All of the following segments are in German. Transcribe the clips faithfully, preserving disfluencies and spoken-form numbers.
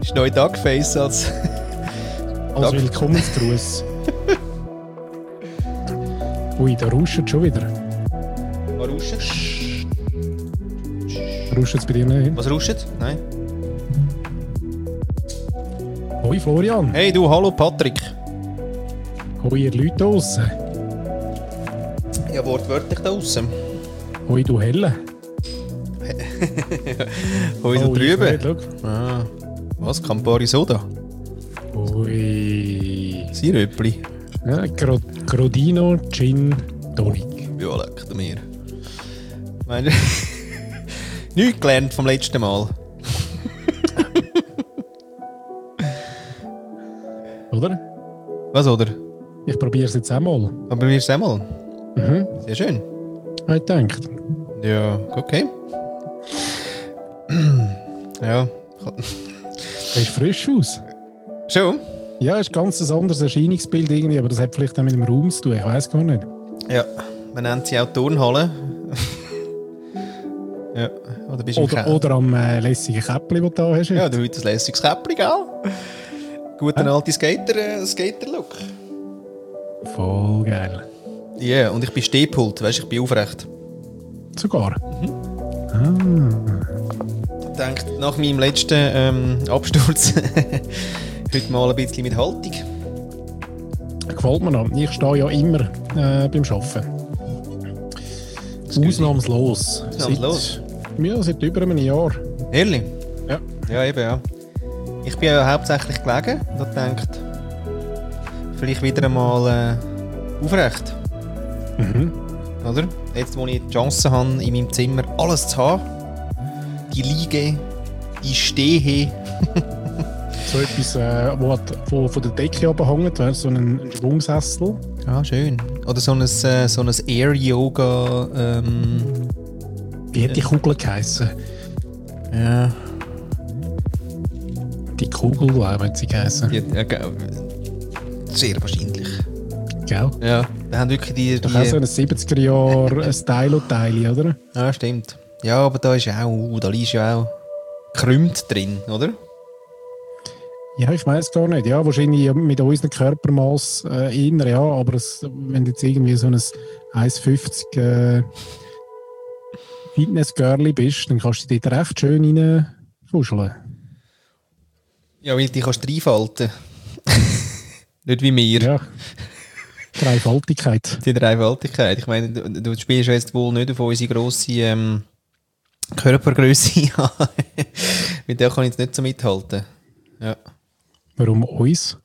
ist neu Duckface als... Als Willkommensgruß. Ui, da rauscht schon wieder. Was rauscht? Rauscht es bei dir nicht? Was rauscht? Nein. Hoi Florian. Hey du, hallo Patrick. Hoi ihr Leute draussen. Ja, wortwörtlich da draussen. Hoi du Helle. Hoi da Oh, drüben. Ah, was? Campari Soda? Ui. Siröpli? Ja, Gro- Grodino Gin Tonic. Ja, leckt mir. Meine... Nichts gelernt vom letzten Mal. Oder? Was, oder? Ich probiere es jetzt einmal. Aber wir es einmal. Mhm. Sehr schön. Ich denke. Ja, okay. Ja. Er ist frisch aus. Schon? Ja, ist ganz ein anderes Erscheinungsbild irgendwie, aber das hat vielleicht auch mit dem Raum zu tun, ich weiß gar nicht. Ja, man nennt sie auch Turnhalle. Ja, oder bist du im Oder, Keller? oder am äh, lässigen Käppli, das du da hast. Ja, du hast ein lässiges Käppli, gell? Guter Hä? alter Skater, äh, Skater-Look. Voll geil. Ja, yeah, und ich bin Stehpult, weißt du, ich bin aufrecht. Sogar. Ich denke, nach meinem letzten ähm, Absturz heute mal ein bisschen mit Haltung. Gefällt mir noch. Ich stehe ja immer äh, beim Arbeiten. Ausnahmslos. Ausnahmslos? Seit, ja, seit über einem Jahr. Ehrlich? Ja. Ja, eben, ja. Ich bin ja hauptsächlich gelegen und habe gedacht, vielleicht wieder einmal äh, aufrecht. Mhm. Oder? Jetzt, wo ich die Chance habe, in meinem Zimmer alles zu haben. Die Liege, die Stehe. So etwas, äh, wo hat- wo von der Decke abhängt, weißt, so ein ein Schwungsessel. Ah, schön. Oder so ein, äh, so ein Air-Yoga. Ähm, Wie hat die Kugel geheissen? ja. Die Kugel, glaube ich, hat sie geheissen. Die, ja, ge- sehr wahrscheinlich. Gell? Ja, da haben wirklich die... Doch auch so die ein siebziger-Jahre-Stylo-Teil, oder? ja, stimmt. Ja, aber da ist ja auch... Uh, da liegt ja auch... Krümmt drin, oder? Ja, ich weiß gar nicht. Ja, wahrscheinlich mit unserem Körpermaß äh, eher, ja. Aber es, wenn du jetzt irgendwie so ein eins fünfzig äh, Fitness-Girlie bist, dann kannst du dich dort recht schön reinfuscheln. Ja, weil die kannst du reinfalten. Nicht wie wir. Ja. Dreifaltigkeit. Die Dreifaltigkeit. Ich meine, du, du spielst jetzt wohl nicht auf unsere grosse ähm, Körpergrösse an. Mit der kann ich jetzt nicht so mithalten. Ja. Warum uns?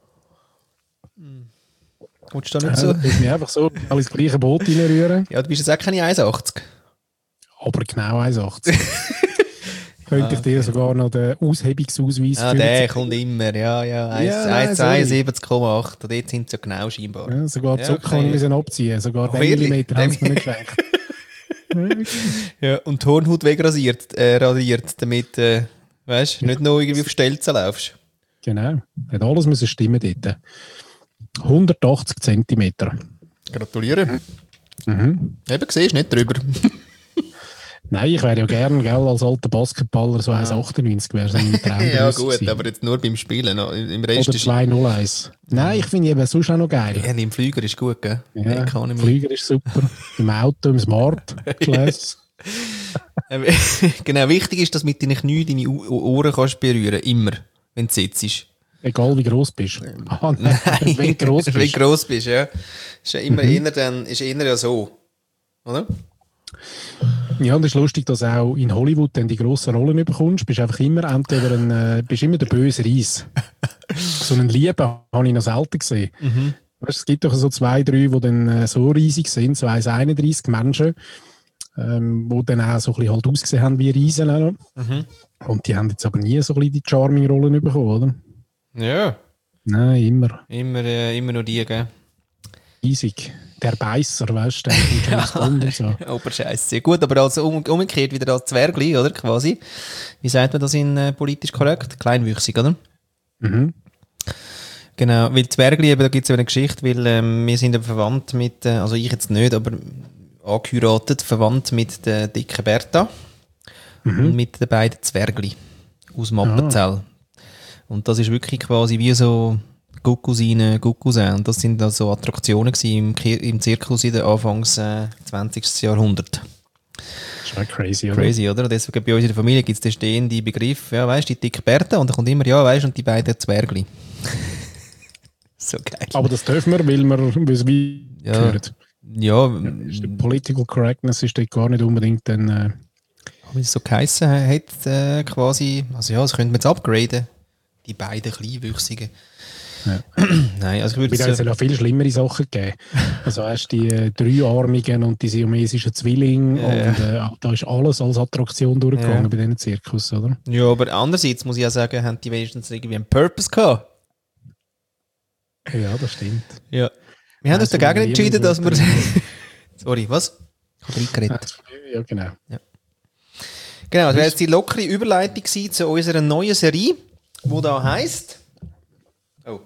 Kommst du da Ja, nicht so. so? Ich mich einfach so alles ins gleiche Boot reinrühren. Ja, du bist jetzt auch keine eins achtzig. Aber genau eins achtzig. Könnte ich dir sogar noch den Aushebungsausweis Ah, für der zeigen. kommt immer. Ja, ja. Ja, nein, zweiundsiebzig Komma acht. Und dort sind sie ja genau scheinbar. Ja, sogar die Ja, Zucker okay. kann ich müssen abziehen. Sogar Oh, den wirklich? Millimeter haben sie mir nicht geschenkt. Ja, und die Hornhaut wegrasiert, äh, radiert, damit, äh, weißt du, nicht nur irgendwie auf Stelzen laufst. Genau. Hat alles müssen stimmen dort. hundertachtzig Zentimeter. Gratuliere. Mhm. Eben, siehst du nicht drüber. Nein, ich wäre ja gerne gell, als alter Basketballer so eins achtundneunzig wäre so mein Traum. Ja, gewesen gut, gewesen. aber jetzt nur beim Spielen. noch. Im Rest Oder ist. zwei null eins. Nein, ich finde eben sonst auch noch geil. Ja, im Flüger ist gut, gell? Ja, Economy. Flüger ist super. Im Auto, im Smart Class. Ähm, genau, wichtig ist, dass mit deinen Knien deine O- Ohren kannst berühren, immer, wenn du sitzt. Egal wie gross bist. Ah, nein, wenn du gross Wenn du bist. gross bist, ja. Ist ja immer Mhm. eher, dann, ist eher ja so. Oder? Ja, und es ist lustig, dass auch in Hollywood dann die grossen Rollen bekommst. Bist einfach immer entweder ein, äh, bist immer der böse Reis. So einen Lieben habe ich noch selten gesehen. Mhm. Weißt, es gibt doch so zwei, drei, die dann äh, so riesig sind, so eins Komma einunddreißig Menschen, ähm, die dann auch so ein bisschen halt ausgesehen haben wie Riesen. Auch noch. Mhm. Und die haben jetzt aber nie so ein bisschen die Charming-Rollen bekommen, oder? Ja, Nein, immer. immer, äh, immer noch die, gell? Riesig. Der Beißer, weißt du, der von James Bond und so. Aber scheiße. Gut, aber als um, umgekehrt wieder als Zwergli, oder? Quasi. Wie sagt man das in äh, politisch korrekt? Kleinwüchsig, oder? Mhm. Genau, weil Zwergli, eben, da gibt es eine Geschichte, weil ähm, wir sind ja verwandt mit, äh, also ich jetzt nicht, aber angeheiratet, verwandt mit der dicken Bertha Mhm. und mit den beiden Zwergli aus Mappenzell. Und das ist wirklich quasi wie so Guckusine, Guckusin. Und das sind also Attraktionen gewesen im, Ki- im Zirkus in den Anfangs äh, zwanzigsten Jahrhundert. Das ist halt crazy, oder? Crazy, oder? Deswegen bei uns in der Familie gibt es den stehenden Begriff, ja, weißt du, die dicke Bertha, und dann kommt immer, ja, weißt du, und die beiden Zwergli. So geil. Aber das dürfen wir, weil wir weil es wie Ja. gehört. Ja, Ist die Political Correctness ist dort gar nicht unbedingt dann... Äh, wie es so geheissen hat, äh, quasi, also ja, das könnte man jetzt upgraden. Die beiden Kleinwüchsigen. Ja. Nein, also ich würde Wieder es es... soll ja viel schlimmere Sachen geben. Also hast die äh, Dreiarmigen und die siamesischen Zwillinge Ja, und äh, da ist alles als Attraktion durchgegangen Ja. bei diesen Zirkus, oder? Ja, aber andererseits muss ich ja sagen, haben die wenigstens irgendwie einen Purpose gehabt. Ja, das stimmt. Ja. Wir haben uns Also, dagegen wir entschieden, dass wir... nehmen Sorry, was? Ich habe reingeredet. Ja, genau. Genau, das wäre jetzt die lockere Überleitung gewesen zu unserer neuen Serie, die da heisst... Oh.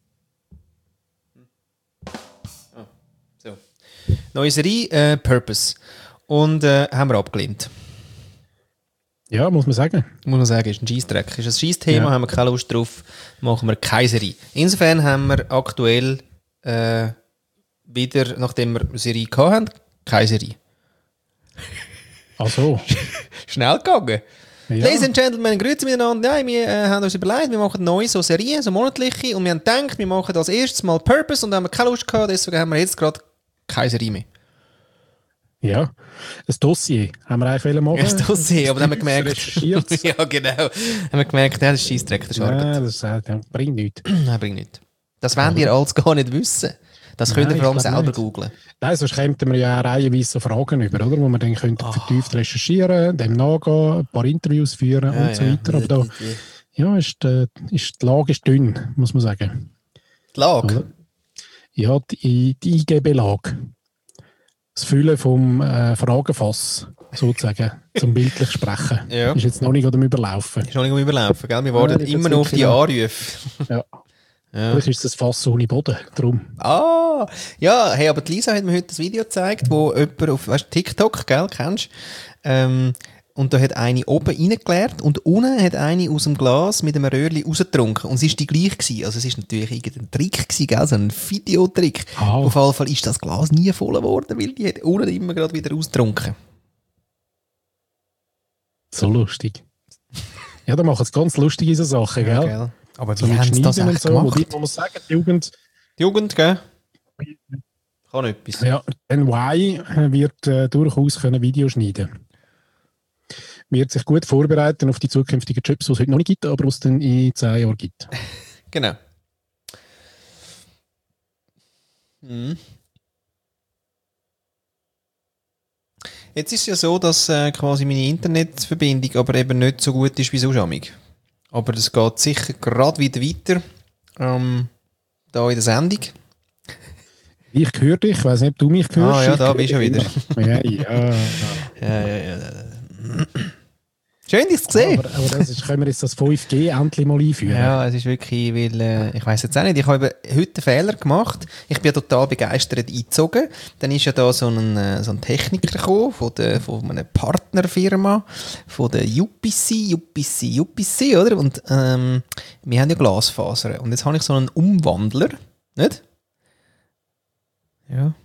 Oh. So. Neue Serie, äh, Purpose. Und äh, haben wir abgelehnt. Ja, muss man sagen. Muss man sagen, ist ein Scheissdreck. Ist ein Scheissthema, Ja. haben wir keine Lust drauf, machen wir keine Serie. Insofern haben wir aktuell äh, wieder, nachdem wir eine Serie gehabt haben, keine Serie. Ach so. Schnell gegangen. Ja. Ladies and Gentlemen, grüezi miteinander. Nein, wir äh, haben uns überlegt, wir machen neue so Serien, so monatliche, und wir haben gedacht, wir machen als erstes mal Purpose, und dann haben wir keine Lust gehabt, deswegen haben wir jetzt gerade keine Serie mehr. Ja. Ein Dossier haben wir eigentlich wollen machen. Ja, das Dossier, aber dann haben wir gemerkt... Recherchiert. ja, genau. Haben wir gemerkt, ja, das ist Scheissdreck, das ist Arbeit. Ja, das äh, das bringt nichts. Nein, bringt nicht. Das wollt ihr alles gar nicht wissen. Das könnt ihr Nein, vor allem ich glaub selber nicht. googlen. Nein, sonst kämen wir ja auch reihenweise so Fragen über, oder? Wo wir dann könnten vertieft recherchieren, dem nachgehen, ein paar Interviews führen und so weiter. Aber da ja, ist, die, ist, die Lage ist dünn, muss man sagen. Die Lage? Oder? Ja, die, die I G B-Lage. Das Füllen vom äh, Fragenfass, sozusagen, zum bildlich sprechen, Ja. ist jetzt noch nicht am Überlaufen. Ist noch nicht am Überlaufen, gell? Wir warten Nein, immer jetzt noch auf die wirklich Anrufe. Ja. Ja. Vielleicht ist es ein Fass ohne Boden, drum. Ah, ja, hey, aber die Lisa hat mir heute das Video gezeigt, wo jemand auf, weißt, du, TikTok, gell, kennst du? Ähm, und da hat eine oben reingeleert und unten hat eine aus dem Glas mit einem Röhrchen rausgetrunken. Und es war die gleiche gewesen. Also es war natürlich irgendein Trick gewesen, gell, so ein Videotrick. Ah. Auf jeden Fall ist das Glas nie voll geworden, weil die hat unten immer gerade wieder ausgetrunken. So lustig. Ja, da machen sie ganz lustige so Sachen, gell? Gell? Aber So wie mit haben sie das Schneiden und echt so. gemacht? Wobei, man muss sagen, die Jugend, Die Jugend, gell? Kann etwas. ja, N Y wird äh, durchaus können Video schneiden. Wird sich gut vorbereiten auf die zukünftigen Jobs, die es heute noch nicht gibt, aber was es dann in zehn Jahren gibt. Genau. Mhm. Jetzt ist es ja so, dass äh, quasi meine Internetverbindung aber eben nicht so gut ist wie sonst amig. Aber das geht sicher gerade wieder weiter. Ähm, da in der Sendung. Ich höre dich, ich weiss nicht, ob du mich hörst. Ah ja, Ich da höre bist du dich wieder. immer. Ja, ja. Ja, ja, ja. Schön, dich zu sehen. Aber, aber das ist, können wir jetzt das fünf G endlich mal einführen? Ja, es ist wirklich, weil, äh, ich weiss jetzt auch nicht, ich habe heute einen Fehler gemacht. Ich bin ja total begeistert eingezogen. Dann ist ja da so ein, äh, so ein Techniker gekommen, von, der, von einer Partnerfirma, von der U P C, U P C, U P C, oder? Und ähm, wir haben ja Glasfaser. Und jetzt habe ich so einen Umwandler, nicht? Ja.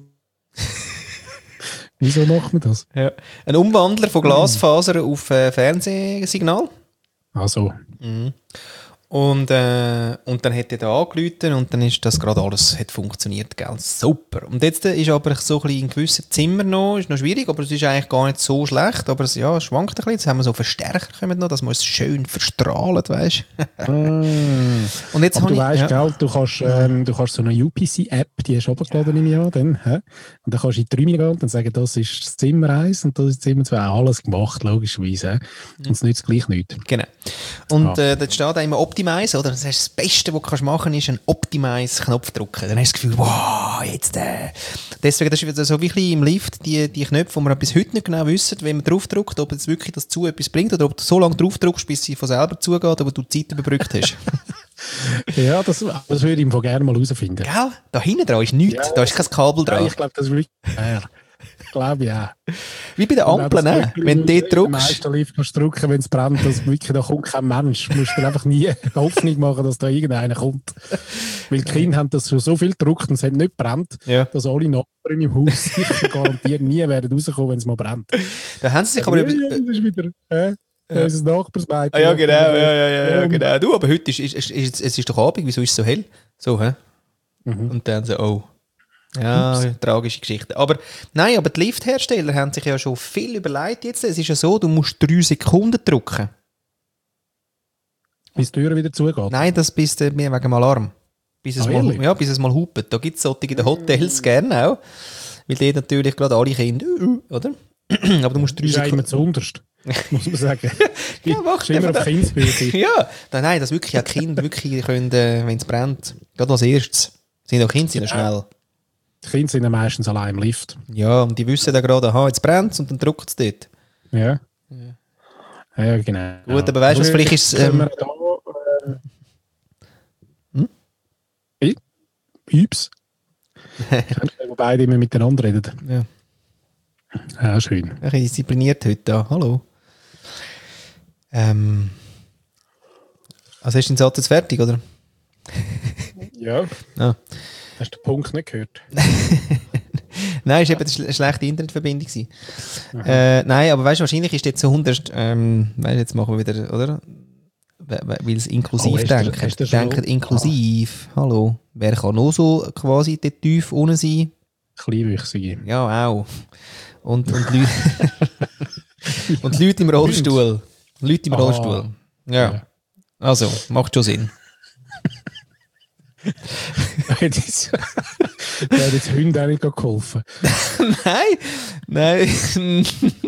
Wieso macht man das? ja. Ein Umwandler von Glasfaser auf äh, Fernsehsignal. Also, Mhm. Und, äh, und dann hat er da angerufen und dann ist das gerade alles hat funktioniert, gell? Super. Und jetzt äh, ist aber so ein bisschen in gewissen Zimmern noch, ist noch schwierig, aber es ist eigentlich gar nicht so schlecht, aber es, ja, es schwankt ein bisschen. Jetzt haben wir so Verstärker kommen noch, dass man es schön verstrahlt, weißt du. ah. Und jetzt Aber habe du ich... weißt, ja. gell, du kannst, ähm, du kannst so eine U P C-App, die hast du runtergeladen im Jahr, dann, hä? Und dann kannst du in die Räume gehen und dann sagen, das ist das Zimmer eins und das ist Zimmer zwei. Alles gemacht, logischerweise. Hä? Und es nützt gleich nichts. Genau. Und Ah. äh, dort steht auch immer Optimize, oder? Das, heißt, das Beste, was du kannst machen kannst, ist einen Optimize-Knopf drücken. Dann hast du das Gefühl, wow, jetzt äh. Deswegen, das ist wieder so wie ein bisschen im Lift, die, die Knöpfe, die wir bis heute nicht genau wissen, wenn man draufdrückt, ob jetzt wirklich das zu etwas bringt oder ob du so lange draufdrückst, bis sie von selber zugeht, aber du die Zeit überbrückt hast. Ja, das, das würde ich im Fall gerne mal herausfinden. Gell? Da hinten dran ist nichts, Ja, da ist kein Kabel Ja, dran. ich glaube, das ist wirklich... Ja. Glaube ich auch. Wie bei den Ampeln, ne? Wenn du dort drückst. Am meisten Lift kannst du drücken, wenn es brennt, dass wirklich da kommt kein Mensch. Du musst dir einfach nie Hoffnung machen, dass da irgendeiner kommt. Weil die Kinder haben das schon so viel gedruckt und es hat nicht brennt, ja. dass alle Nachbarn im Haus sicher garantiert nie werden rauskommen, wenn es mal brennt. Da haben sie sich aber... Ja, ja, das ist wieder... Äh? Ja. Unser Nachbarsmädchen. Ah, ja, genau, ja, ja, ja, ja, genau. Du, aber heute ist, ist, ist, ist es ist doch Abend, wieso ist es so hell? So, hä? Mhm. Und dann so, oh. Ja, Ups. Tragische Geschichte. Aber nein, aber die Lifthersteller haben sich ja schon viel überlegt jetzt. Es ist ja so, du musst drei Sekunden drücken. Bis die Tür wieder zugeht? Nein, das bis der, wegen dem Alarm. Bis es, ah, mal, ja, bis es mal hupet. Da gibt es solche in den Hotels gerne auch. Weil die natürlich gerade alle Kinder, oder? Aber du musst drei Sekunden... immer zuunterst. Muss man sagen. Ja, machst du immer auf Kindsbücher. Ja, nein, dass wirklich auch Kinder wirklich können, äh, wenn es brennt, gerade als erstes. Sind auch Kinder sind ja schnell. Die Kinder sind ja meistens allein im Lift. Ja, und die wissen dann gerade, aha, jetzt brennt es und dann drückt es dort. Ja. ja. Ja, genau. Gut, aber weißt du, was vielleicht ist... Ähm, wir da, äh, hm? Hey? Übs. Wo beide immer miteinander reden. Ja. Ja, schön. Ein bisschen diszipliniert heute da. Hallo. Ähm, also hast du den Satz jetzt fertig, oder? Ja. Ah. Hast du den Punkt nicht gehört? Nein, es war eben eine schlechte Internetverbindung. Äh, nein, aber weißt du, wahrscheinlich ist jetzt so hundert, ähm, weißt, jetzt machen wir wieder, oder? Weil es inklusiv oh, denken. Denken inklusiv. Ah. Hallo. Wer kann noch so quasi dort tief unten sein? Kleinwüchsige. Ja, auch. Und, und, Leute, und Leute im Rollstuhl. Leute im Aha. Rollstuhl. Ja. ja. Also, macht schon Sinn. Da hat jetzt Hunde auch nicht geholfen. Nein, nein.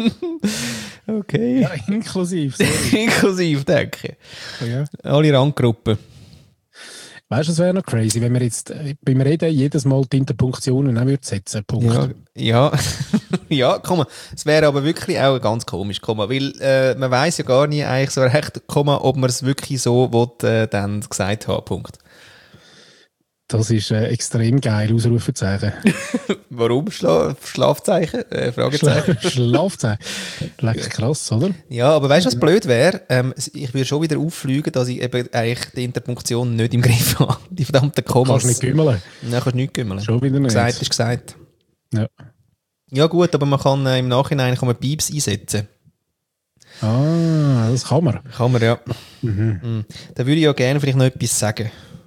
Okay. Ja, inklusiv, sorry. Inklusiv, denke ich. Ja. Alle Randgruppen. Weißt du, es wäre noch crazy, wenn wir jetzt beim Reden jedes Mal die Interpunktionen auch setzen würden. Ja, ja. Ja, komm, es wäre aber wirklich auch ganz komisch, komm, weil äh, man weiss ja gar nicht eigentlich so recht, komm, ob man es wirklich so will, äh, dann gesagt haben. Punkt. Das ist äh, extrem geil, Ausrufezeichen. Warum Schla Schlafzeichen? Äh, Fragezeichen. Schla Schlafzeichen. Leck krass, oder? Ja, aber weißt du, was blöd wäre? Ähm, ich würde schon wieder auffliegen, dass ich eben eigentlich die Interpunktion nicht im Griff habe. Die verdammten Kommas. Kannst du nicht gümmeln? Nein, kannst du nicht gümmeln. Schon wieder nicht. Gesagt ist gesagt. Ja. Ja gut, aber man kann äh, im Nachhinein kann man Pieps einsetzen. Ah, das kann man. Kann man, ja. Mhm. Mhm. Da würde ich ja gerne vielleicht noch etwas sagen.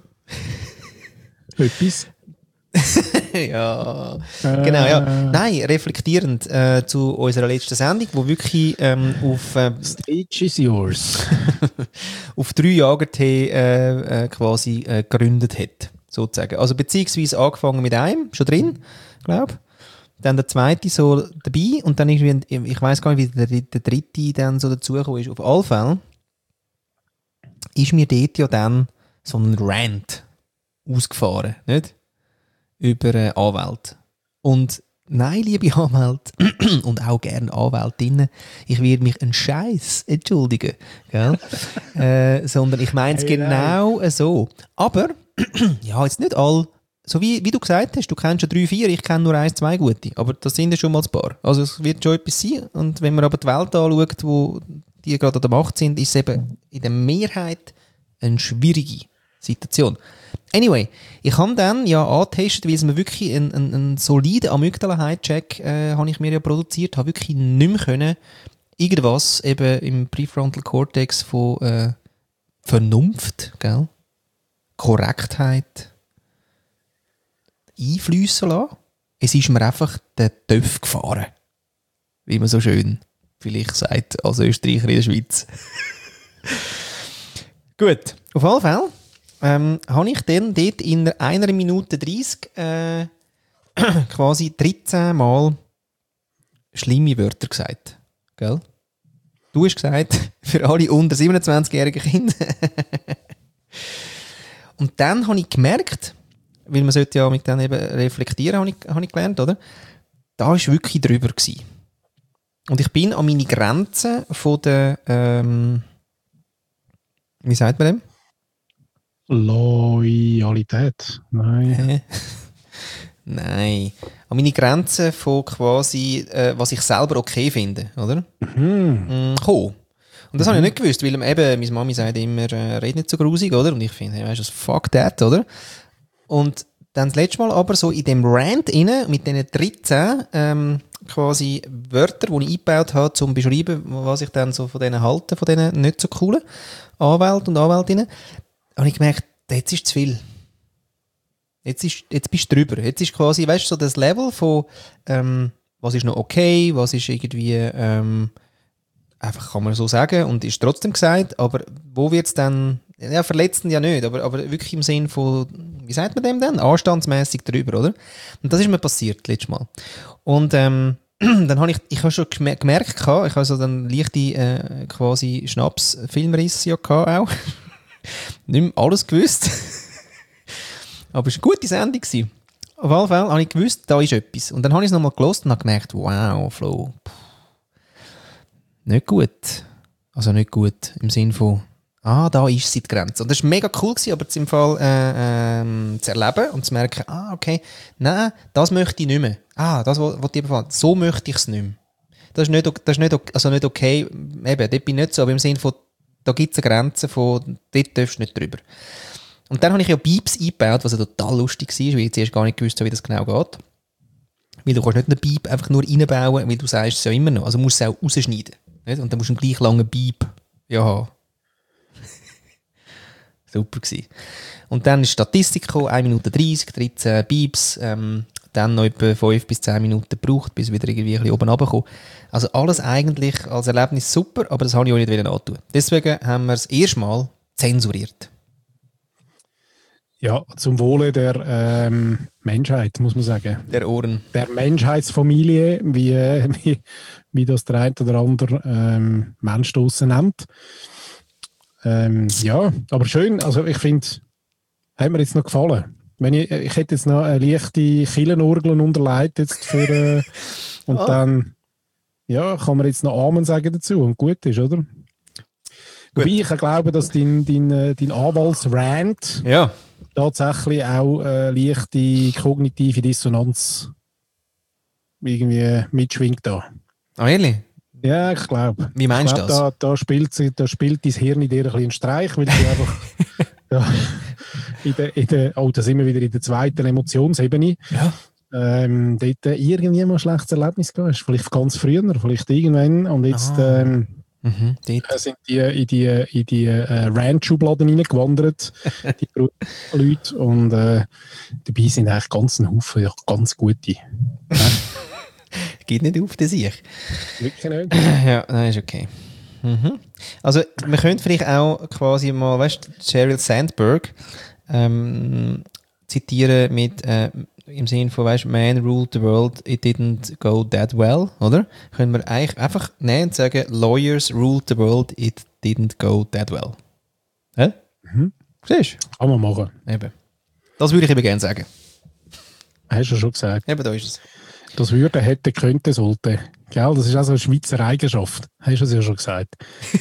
Etwas? Ja, äh. genau, ja. Nein, reflektierend äh, zu unserer letzten Sendung, wo wirklich ähm, auf äh, Stage is yours. auf drei Jagertee äh, äh, quasi äh, gegründet hat, sozusagen. Also beziehungsweise angefangen mit einem, schon drin, glaube. Dann der zweite so dabei und dann ist, ich weiß gar nicht, wie der, der dritte dann so dazugekommen ist. Auf alle Fälle ist mir dort ja dann so ein Rant ausgefahren, nicht? Über äh, Anwälte. Und nein, liebe Anwälte und auch gerne Anwältinnen, ich werde mich einen Scheiß entschuldigen, gell? äh, sondern ich meine es hey, genau nein. so. Aber, ja, jetzt nicht all, so wie, wie du gesagt hast, du kennst schon drei, vier, ich kenne nur eins, zwei gute, aber das sind ja schon mal ein paar. Also es wird schon etwas sein und wenn man aber die Welt anschaut, wo die gerade an der Macht sind, ist es eben in der Mehrheit eine schwierige Situation. Anyway, ich habe dann ja angetestet, weil es mir wirklich einen, einen, einen soliden Amygdala-Check äh, habe ich mir ja produziert, habe wirklich nicht mehr können, irgendwas eben im Prefrontal Cortex von äh, Vernunft, gell? Korrektheit einfliessen lassen. Es ist mir einfach der Töpf gefahren. Wie man so schön vielleicht sagt, als Österreicher in der Schweiz. Gut, auf alle Fälle ähm, habe ich dann dort in einer Minute dreißig äh, quasi dreizehn Mal schlimme Wörter gesagt. Gell? Du hast gesagt, für alle unter siebenundzwanzigjährigen Kinder. Und dann habe ich gemerkt, weil man sollte ja mit dann eben reflektieren, habe ich, habe ich gelernt, oder? Da war wirklich drüber gewesen. Und ich bin an meine Grenzen von der, ähm, wie sagt man dem? Loyalität. Nein. Nein. An meine Grenzen von quasi, äh, was ich selber okay finde, oder? Mhm. Mm, cool. Und das mhm. habe ich nicht gewusst, weil eben, meine Mami sagt immer, äh, red nicht so grusig, oder? Und ich finde, hey, weißt du, fuck that, oder? Und dann das letzte Mal aber so in dem Rant rein, mit diesen dreizehn ähm, quasi Wörtern, die ich eingebaut habe, um zu beschreiben, was ich dann so von denen halte, von diesen nicht so coolen Anwälten und Anwältinnen, habe ich gemerkt, jetzt ist zu viel. Jetzt, ist, jetzt bist du drüber. Jetzt ist quasi, weißt du, so das Level von, ähm, was ist noch okay, was ist irgendwie, ähm, einfach kann man so sagen und ist trotzdem gesagt, aber wo wird es dann, ja, verletzend ja nicht, aber, aber wirklich im Sinn von, wie sagt man dem denn? Anstandsmäßig drüber, oder? Und das ist mir passiert, letztes Mal. Und, ähm, dann habe ich, ich habe schon gemerkt, ich habe so dann leichte, äh, quasi Schnaps-Filmriss ja gehabt auch. Nicht mehr alles gewusst. Aber es war eine gute Sendung. Auf jeden Fall habe ich gewusst, da ist etwas. Und dann habe ich es nochmal gelesen und habe gemerkt, wow, Flo, pff, nicht gut. Also nicht gut im Sinne von, ah, da ist sie die Grenze. Und das war mega cool gewesen, aber im Fall äh, ähm, zu erleben und zu merken, ah, okay, nein, das möchte ich nicht mehr. Ah, das, was ich befallen. So möchte ich es nicht mehr. Das ist nicht, das ist nicht, also nicht okay, eben, dort bin ich nicht so, aber im Sinne von, da gibt es eine Grenze von, dort darfst du nicht drüber. Und dann habe ich ja Beeps eingebaut, was ja total lustig war, weil ich zuerst gar nicht gewusst habe, wie das genau geht. Weil du kannst nicht einen Beep einfach nur reinbauen, weil du sagst es ja immer noch. Also musst du es auch rausschneiden. Nicht? Und dann musst du einen gleich langen Beep ja haben. Super gewesen. Und dann ist Statistik gekommen, eine Minute dreißig, dreizehn Beeps, ähm, dann noch etwa fünf bis zehn Minuten gebraucht, bis wieder irgendwie ein bisschen oben runterkommen. Also alles eigentlich als Erlebnis super, aber das habe ich auch nicht wieder antun. Deswegen haben wir es erstmal zensuriert. Ja, zum Wohle der ähm, Menschheit, muss man sagen. Der Ohren. Der Menschheitsfamilie, wie, wie, wie das der eine oder andere ähm, Mensch draussen nennt. Ähm, ja, aber schön. Also ich finde, hat mir jetzt noch gefallen. Wenn ich, ich hätte jetzt noch eine leichte Killenurgel unterlegt jetzt für, äh, und oh. dann ja, kann man jetzt noch Amen sagen dazu und gut ist, oder? Gut. Wobei ich glaube, dass dein, dein, dein Anwaltsrant ja. tatsächlich auch äh, leichte kognitive Dissonanz irgendwie mitschwingt da. Ah, ehrlich? Ja, ich glaube. Wie meinst ich glaub, du das? Da, da, spielt, da spielt dein Hirn in dir ein bisschen einen Streich, weil du einfach ja, in der, in der, oh, da sind wir wieder in der zweiten Emotionsebene. Ja. Ähm, dort irgendwie mal ein schlechtes Erlebnis gehabt. Vielleicht ganz früher, vielleicht irgendwann. Und jetzt ähm, mhm, sind die in die, in die äh, Rant-Schubladen reingewandert, die Leute. Und äh, dabei sind eigentlich ganz ein Haufen ja, ganz gute. Ja. Geht nicht auf den Sieg. Wirklich nicht. Ja, nein, ist okay. Mhm. Also, wir können vielleicht auch quasi mal, weißt du, Sheryl Sandberg ähm, zitieren mit, äh, im Sinne von, weißt du, Man ruled the world, it didn't go that well, oder? Können wir eigentlich einfach nehmen und sagen, Lawyers ruled the world, it didn't go that well. Hä? Mhm. Siehst du? Kann man machen. Eben. Das würde ich eben gerne sagen. Hast du schon gesagt. Eben, da ist es. Das würde, hätte, könnte, sollte. Gell? Das ist also eine Schweizer Eigenschaft. Hast du es ja schon gesagt.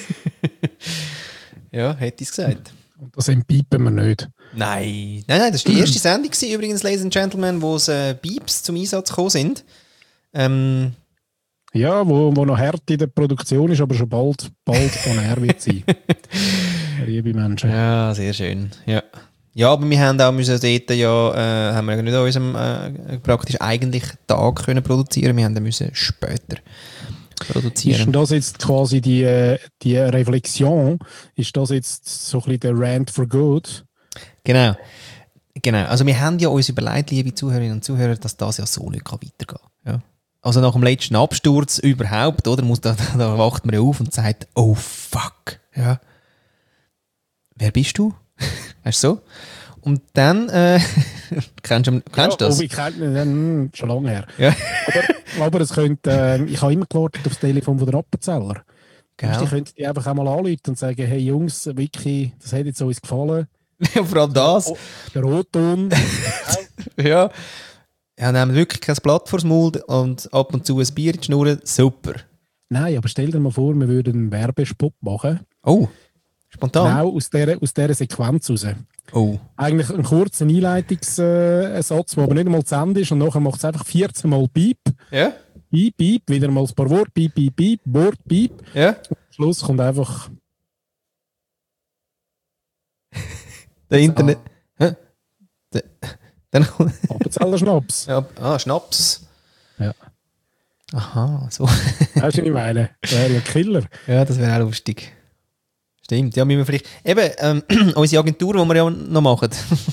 Ja, hätte ich es gesagt. Und das entpiepen wir nicht. Nein. Nein, nein, das war die erste Sendung gewesen, übrigens, Ladies and Gentlemen, wo es äh, Beeps zum Einsatz gekommen sind. Ähm, ja, wo, wo noch hart in der Produktion ist, aber schon bald, bald von air wird sein. Liebe Menschen. Ja, sehr schön. Ja. Ja, aber wir haben auch müssen dort ja, äh, haben wir nicht an unserem äh, praktisch eigentlich Tag können produzieren. Wir haben müssen später produzieren. Ist denn das jetzt quasi die, die Reflexion? Ist das jetzt so ein bisschen der Rant for good? Genau. Genau. Also wir haben ja uns überlegt, liebe Zuhörerinnen und Zuhörer, dass das ja so nicht weitergehen kann. Ja. Also nach dem letzten Absturz überhaupt, oder? Muss da, da wacht man ja auf und sagt, oh fuck. Ja. Wer bist du? Weißt du so? Und dann, äh, kennst du kennst ja, das? Oh, ich kenne ihn schon lange her. Ja. aber, aber es könnte, äh, ich habe immer gewartet auf das Telefon von der Appenzeller. Genau. Die könnten die einfach einmal anrufen und sagen, hey Jungs, Vicky, das hat jetzt uns gefallen. Ja, vor allem das. Der Rotton. Ja. Ja, nehmen wirklich kein Blatt vors Maul und ab und zu ein Bier in die Schnur. Super. Nein, aber stell dir mal vor, wir würden einen Werbespot machen. Oh. Spontan? Genau aus dieser, aus dieser Sequenz raus. Oh. Eigentlich ein kurzer Einleitungssatz, der aber nicht einmal zu Ende ist und nachher macht es einfach vierzehn Mal Piep. Ja? Piep, Piep, wieder mal ein paar Worte, Piep, Piep, Piep, Wort, Piep. Ja? Und am Schluss kommt einfach... Der Internet... Hä? Der, dann kommt... Appenzeller Schnaps. Ja, ah, Schnaps. Ja. Aha, so. Weißt du, was ich meine? Das wäre ja Killer. Ja, das wäre auch lustig. Stimmt, ja, müssen wir vielleicht... Eben, ähm, unsere Agentur, die wir ja noch machen.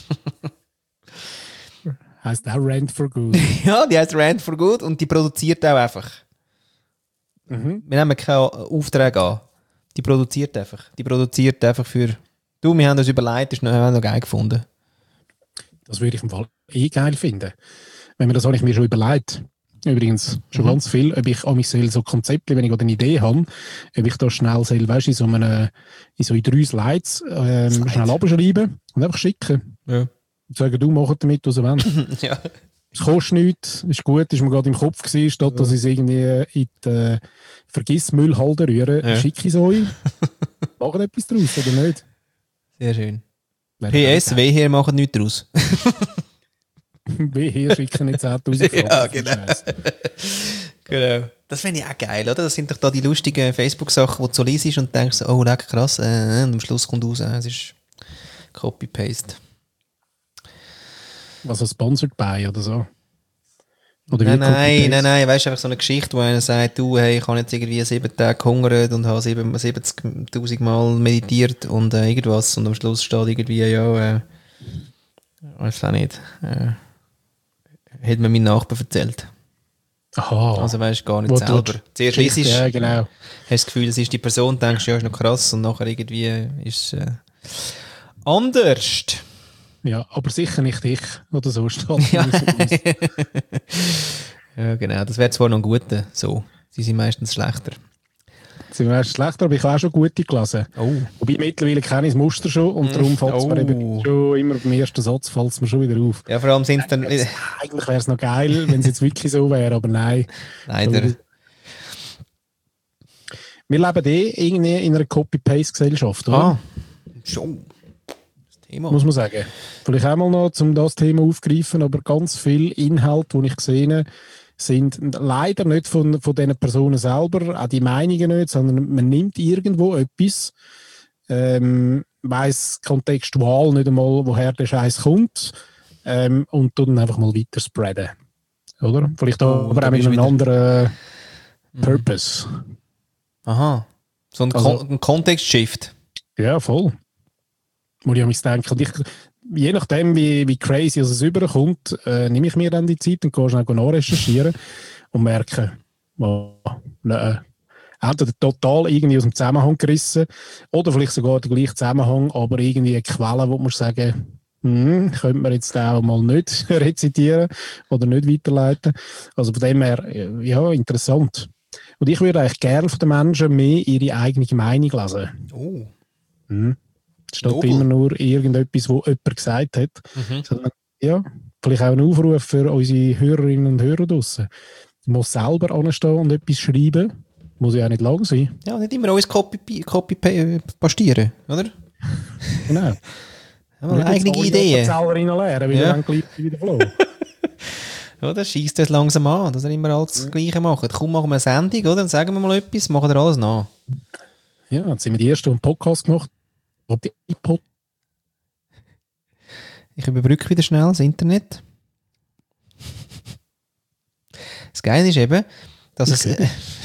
Heisst auch Rent for Good. Ja, die heisst Rent for Good und die produziert auch einfach. Mhm. Wir nehmen keinen Auftrag an. Die produziert einfach. Die produziert einfach für... Du, wir haben uns überlegt, das ist noch, haben wir noch geil gefunden. Das würde ich im Fall eh geil finden. Wenn mir das habe ich mir schon überlegt. Übrigens schon mhm. ganz viel, ob ich an mich soll, so Konzepte, wenn ich eine Idee habe, ob ich da schnell soll, weißt, in so einem, in so in drei Slides ähm, Slide. schnell abschreiben und einfach schicken. Ja. Und sagen, du mach damit, was du willst. Ja. Es kostet nichts, ist gut, ist mir gerade im Kopf gewesen, statt ja. dass ich es irgendwie in die äh, Vergissmüllhalde rühre, ja. schicke ich es euch. Machen etwas draus, oder nicht? Sehr schön. P S, W hier machen nichts draus. W hier schicken nicht zehntausend Franken. Ja, genau. Genau. Das finde ich auch geil, oder? Das sind doch da die lustigen Facebook-Sachen, wo du so liest und denkst, oh, leck, krass, äh, und am Schluss kommt raus, äh, es ist Copy-Paste. Was, so sponsored by oder so? Oder nein, nein, nein, nein, weißt du, einfach so eine Geschichte, wo einer sagt, du, hey, ich habe jetzt irgendwie sieben Tage gehungert und habe siebzigtausend Mal meditiert und äh, irgendwas und am Schluss steht irgendwie, ja, äh, weiß auch nicht, äh, hat mir mein Nachbar erzählt. Aha. Also weißt du gar nicht selber. Zuerst liest du, ja, genau. hast das Gefühl, das ist die Person, denkst ja, ist noch krass und nachher irgendwie ist es äh, anders. Ja, aber sicher nicht ich oder so steht. Ja. Ja, genau. Das wäre zwar noch ein guter, so. Sie sind meistens schlechter. Sie sind meistens schlechter, aber ich habe auch schon gute gelesen. Oh. Wobei mittlerweile kenne ich das Muster schon und mm. darum fällt es oh. mir eben schon immer beim ersten Satz fällt es mir schon wieder auf. Ja, vor allem sind es dann... Eigentlich wäre es noch geil, wenn es jetzt wirklich so wäre, aber nein. Leider. Wir leben eh irgendwie in einer Copy-Paste-Gesellschaft, oder? Ah, schon. Thema. Muss man sagen. Vielleicht einmal noch, um das Thema aufzugreifen, aber ganz viele Inhalte, die ich gesehen habe, sind leider nicht von, von diesen Personen selber, auch die Meinungen nicht, sondern man nimmt irgendwo etwas, ähm, weiss kontextual nicht einmal, woher der Scheiß kommt, ähm, und tut dann einfach mal weiter spreaden. Oder? Vielleicht auch, oh, aber auch mit einem wieder... anderen mhm. Purpose. Aha. So ein, also, Kon- ein Kontext-Shift. Ja, voll. Wo ich an mich denke. Und ich, je nachdem, wie, wie crazy es überkommt, äh, nehme ich mir dann die Zeit und gehe schnell nachrecherchieren und merke, oh, nein, entweder total irgendwie aus dem Zusammenhang gerissen oder vielleicht sogar der gleiche Zusammenhang, aber irgendwie eine Quelle, wo man sagen, hm, könnte man jetzt auch mal nicht rezitieren oder nicht weiterleiten. Also von dem her, ja, interessant. Und ich würde eigentlich gerne von den Menschen mehr ihre eigene Meinung lesen. Oh. Hm. Statt Nobel. Immer nur irgendetwas, was jemand gesagt hat. Mhm. Sondern, ja, vielleicht auch ein Aufruf für unsere Hörerinnen und Hörer draussen. Man muss selber anstehen und etwas schreiben. Muss ja auch nicht lang sein. Ja, nicht immer alles Copy, Copy pastieren, oder? Genau. Ja, eine eigene Idee. Selber reinleeren, weil ja. Dann gleich wieder flow. Ja, das schießt das langsam an, dass er immer alles das Gleiche macht. Komm, machen wir eine Sendung, oder? Dann sagen wir mal etwas, machen wir alles nach. Ja, jetzt sind wir die Ersten, die einen Podcast gemacht. Ich überbrücke wieder schnell das Internet. Das Geile ist eben, dass es... nein,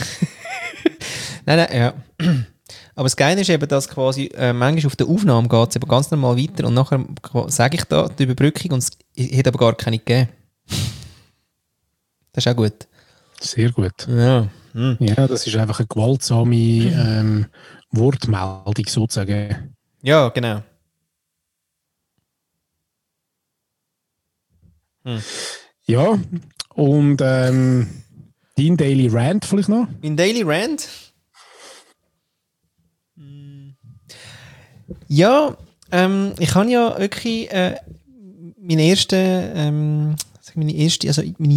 nein, ja. Aber das Geile ist eben, dass quasi äh, manchmal auf der Aufnahme geht es eben ganz normal weiter und nachher sage ich da die Überbrückung und es hat aber gar keine gegeben. Das ist auch gut. Sehr gut. Ja, hm. Ja, das ist einfach eine gewaltsame ähm, Wortmeldung sozusagen. Ja, genau. Hm. Ja, und ähm, dein Daily Rant vielleicht noch? Mein Daily Rant? Ja, ähm, ich habe ja wirklich äh, meine erste, ähm, meine erste, also meine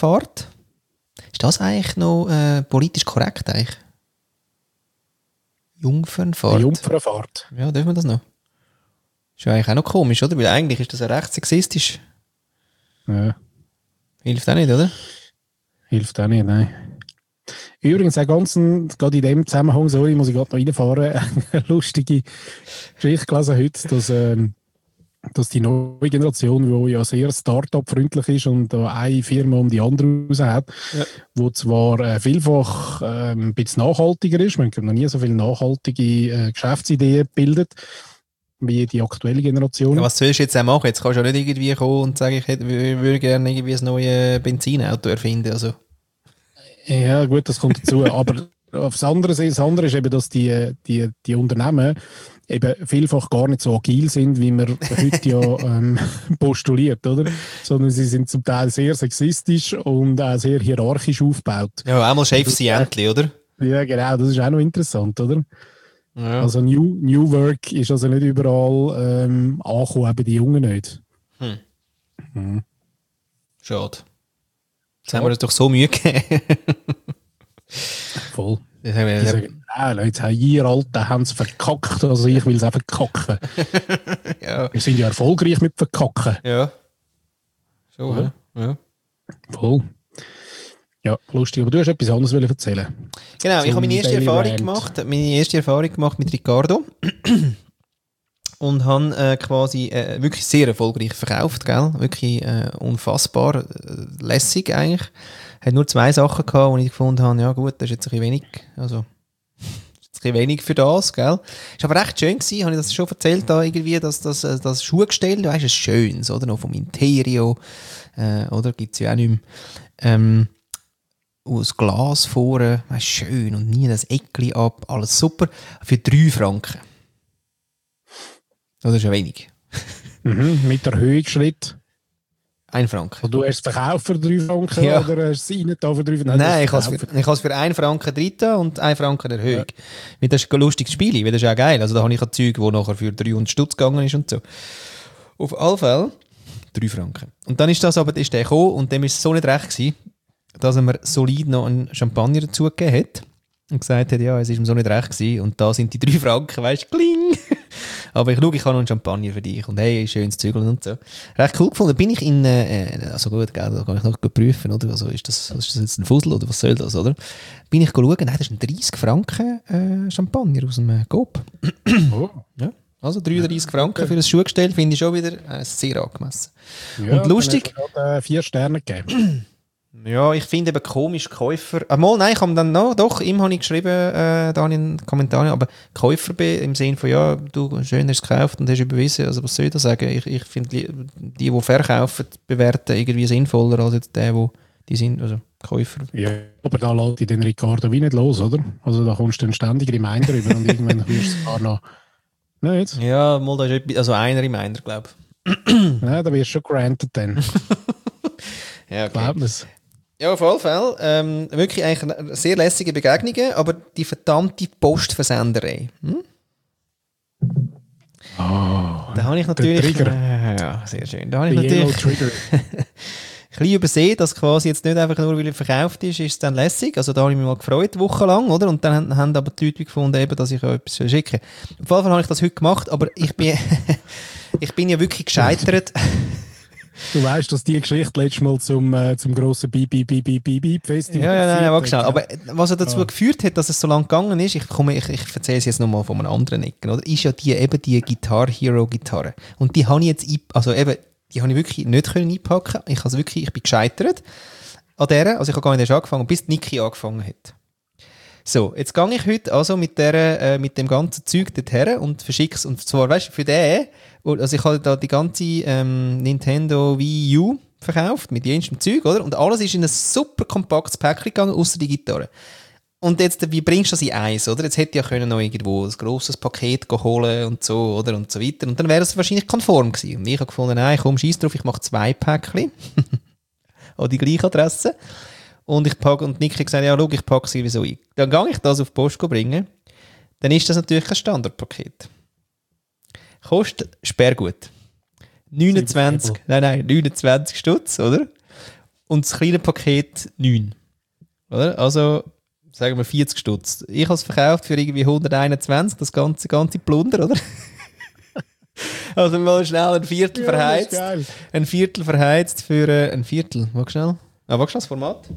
Jungfrauenfahrt. Ist das eigentlich noch äh, politisch korrekt eigentlich? Jungfernfahrt. Die Jungfernfahrt. Ja, dürfen wir das noch? Ist ja eigentlich auch noch komisch, oder? Weil eigentlich ist das ja recht sexistisch. Ja. Hilft auch nicht, oder? Hilft auch nicht, nein. Übrigens, auch ganz, gerade in dem Zusammenhang, sorry, muss ich gerade noch reinfahren, eine lustige Geschichte gelesen heute, dass, ähm, dass die neue Generation, die ja sehr Start-up-freundlich ist und da eine Firma um die andere raus hat, ja. Wo zwar äh, vielfach äh, ein bisschen nachhaltiger ist, man hat noch nie so viele nachhaltige äh, Geschäftsideen gebildet, wie die aktuelle Generation. Ja, was sollst du jetzt auch machen? Jetzt kannst du ja nicht irgendwie kommen und sagen, ich hätte, würde gerne irgendwie ein neues Benzinauto erfinden. Also. Ja, gut, das kommt dazu. Aber aufs andere, das andere ist eben, dass die, die, die Unternehmen eben vielfach gar nicht so agil sind, wie man heute ja ähm, postuliert, oder? Sondern sie sind zum Teil sehr sexistisch und auch sehr hierarchisch aufgebaut. Ja, einmal Chef sie endlich, oder? Ja, genau, das ist auch noch interessant, oder? Ja. Also New, New Work ist also nicht überall ähm, angekommen, eben die Jungen nicht. Hm. Hm. Schade. Jetzt haben wir uns doch so Mühe gegeben. Voll. Ich sage, nein, Leute, ihr Alten haben es verkackt, also ich will es auch verkacken. Ja. Wir sind ja erfolgreich mit Verkacken. Ja. So, ja. ja. Voll. Ja, lustig. Aber du hast etwas anderes erzählen. Genau, ich habe meine erste Erfahrung gemacht, meine erste Erfahrung gemacht mit Ricardo. Und habe äh, quasi äh, wirklich sehr erfolgreich verkauft, gell? Wirklich äh, unfassbar äh, lässig eigentlich. Hat nur zwei Sachen gehabt, wo ich gefunden habe, ja gut, das ist jetzt ein bisschen wenig, also ein bisschen wenig für das, gell? Ist aber recht schön gewesen, habe ich das schon erzählt, da irgendwie, dass das, das, das Schuhgestell, du weißt, ein schönes, oder? Noch vom Interio, äh, oder? Gibt's ja auch nicht mehr. Ähm, aus Glas vorne, weißt, schön und nie das Eckli ab, alles super, für drei Franken. Das ist ja wenig. Mhm, mit Erhöhungsschritt. Ein Franken. Und du hast es verkauft für drei Franken ja. oder hast du es rein da für drei Franken? Nein, ich habe es für, für einen Franken dritten und einen Franken Erhöhung. Ja. Das ist ein lustiges Spiel, weil das ist auch geil. Also da habe ich ein Zeug, das nachher für dreihundert Stutz gegangen ist und so. Auf alle Fälle drei Franken. Und dann ist das aber ist der gekommen und dem ist es so nicht recht gewesen, dass er mir solid noch einen Champagner dazugegeben hat und gesagt hat, ja, es ist ihm so nicht recht gewesen und da sind die drei Franken, weißt du, kling. Aber ich schaue, ich habe noch einen Champagner für dich und hey, schönes Zügeln und so. Recht cool gefunden. Bin ich in, äh, also gut, gell, da kann ich noch prüfen, oder? Also ist das, ist das jetzt ein Fussel oder was soll das, oder? Bin ich schauen, nein, das ist ein dreißig Franken äh, Champagner aus dem äh, Coop. Oh. Ja, also dreiunddreißig Franken für ein Schuhgestell finde ich schon wieder äh, sehr angemessen. Ja, und lustig. Dann hast du gerade, äh, vier Sterne gegeben. Ja, ich finde eben komisch, Käufer. Ah, mal, nein, ich habe dann noch, doch, ihm habe ich geschrieben, äh, da in den Kommentaren, aber Käufer bin, im Sinne von, ja, du schön hast es gekauft und hast überwiesen, also was soll ich da sagen? Ich, ich finde, die, die, die verkaufen, bewerten irgendwie sinnvoller als jetzt die, die, die sind, also Käufer. Ja, aber da lässt dich den Ricardo wie nicht los, oder? Also da kommst du dann ständig Reminder über und irgendwann hörst du gar noch nicht. Ja, mal, da ist etwas, also ein Reminder, glaube ich. Ja, da wirst du schon granted dann. Ja, okay. Glaub mir's. Ja, auf jeden Fall. Ähm, wirklich eigentlich sehr lässige Begegnungen, aber die verdammte Postversenderei. Hm? Oh, da habe ich natürlich... Trigger. Äh, ja, sehr schön. Da habe ich The natürlich... Trigger. ein bisschen übersehen, dass quasi jetzt nicht einfach nur, weil er verkauft ist, ist es dann lässig. Also da habe ich mich mal gefreut, wochenlang, oder? Und dann haben aber die Leute gefunden, eben, dass ich auch etwas schicke. Auf jeden Fall habe ich das heute gemacht, aber ich bin, ich bin ja wirklich gescheitert. Du weißt, dass die Geschichte letztes Mal zum, äh, zum grossen Beep-Beep-Beep-Beep-Festival ja, ja, nein, warte schnell. Aber was er dazu ja. geführt hat, dass es so lange gegangen ist, ich, komme, ich, ich erzähle es jetzt nochmal von einem anderen Ecken, oder? Ist ja die, eben die Guitar Hero Gitarre. Und die habe ich jetzt, also eben, die habe ich wirklich nicht können einpacken. Ich, also wirklich, ich bin gescheitert an der. Also ich habe gar nicht erst angefangen, bis die Niki angefangen hat. So, jetzt gehe ich heute also mit, der, äh, mit dem ganzen Zeug dorthin und verschicke es. Und zwar, weißt du, für den, also ich habe da die ganze ähm, Nintendo Wii U verkauft, mit jenstem Zeug, oder? Und alles ist in ein super kompaktes Päckchen gegangen, außer die Gitarre. Und jetzt, wie bringst du das in eins, oder? Jetzt hätte ich ja können noch irgendwo ein grosses Paket holen und so, oder? Und so weiter. Und dann wäre es wahrscheinlich konform gewesen. Und ich habe gefunden, nein, komm, scheiß drauf, ich mache zwei Päckchen. An die gleiche Adresse. Und ich packe, und Niki hat gesagt, ja, schau, ich packe sie sowieso ein. Dann gehe ich das auf die Post bringen. Dann ist das natürlich ein Standardpaket. Kostet Sperrgut. neunundzwanzig, nein, nein, neunundzwanzig Stutz, oder? Und das kleine Paket neun. Oder? Also, sagen wir vierzig Stutz. Ich habe es verkauft für irgendwie hunderteinundzwanzig, das ganze, ganze Plunder, oder? Also mal schnell ein Viertel ja, verheizt. Ein Viertel verheizt für äh, ein Viertel. Wag schnell. Ah, wag schnell das Format.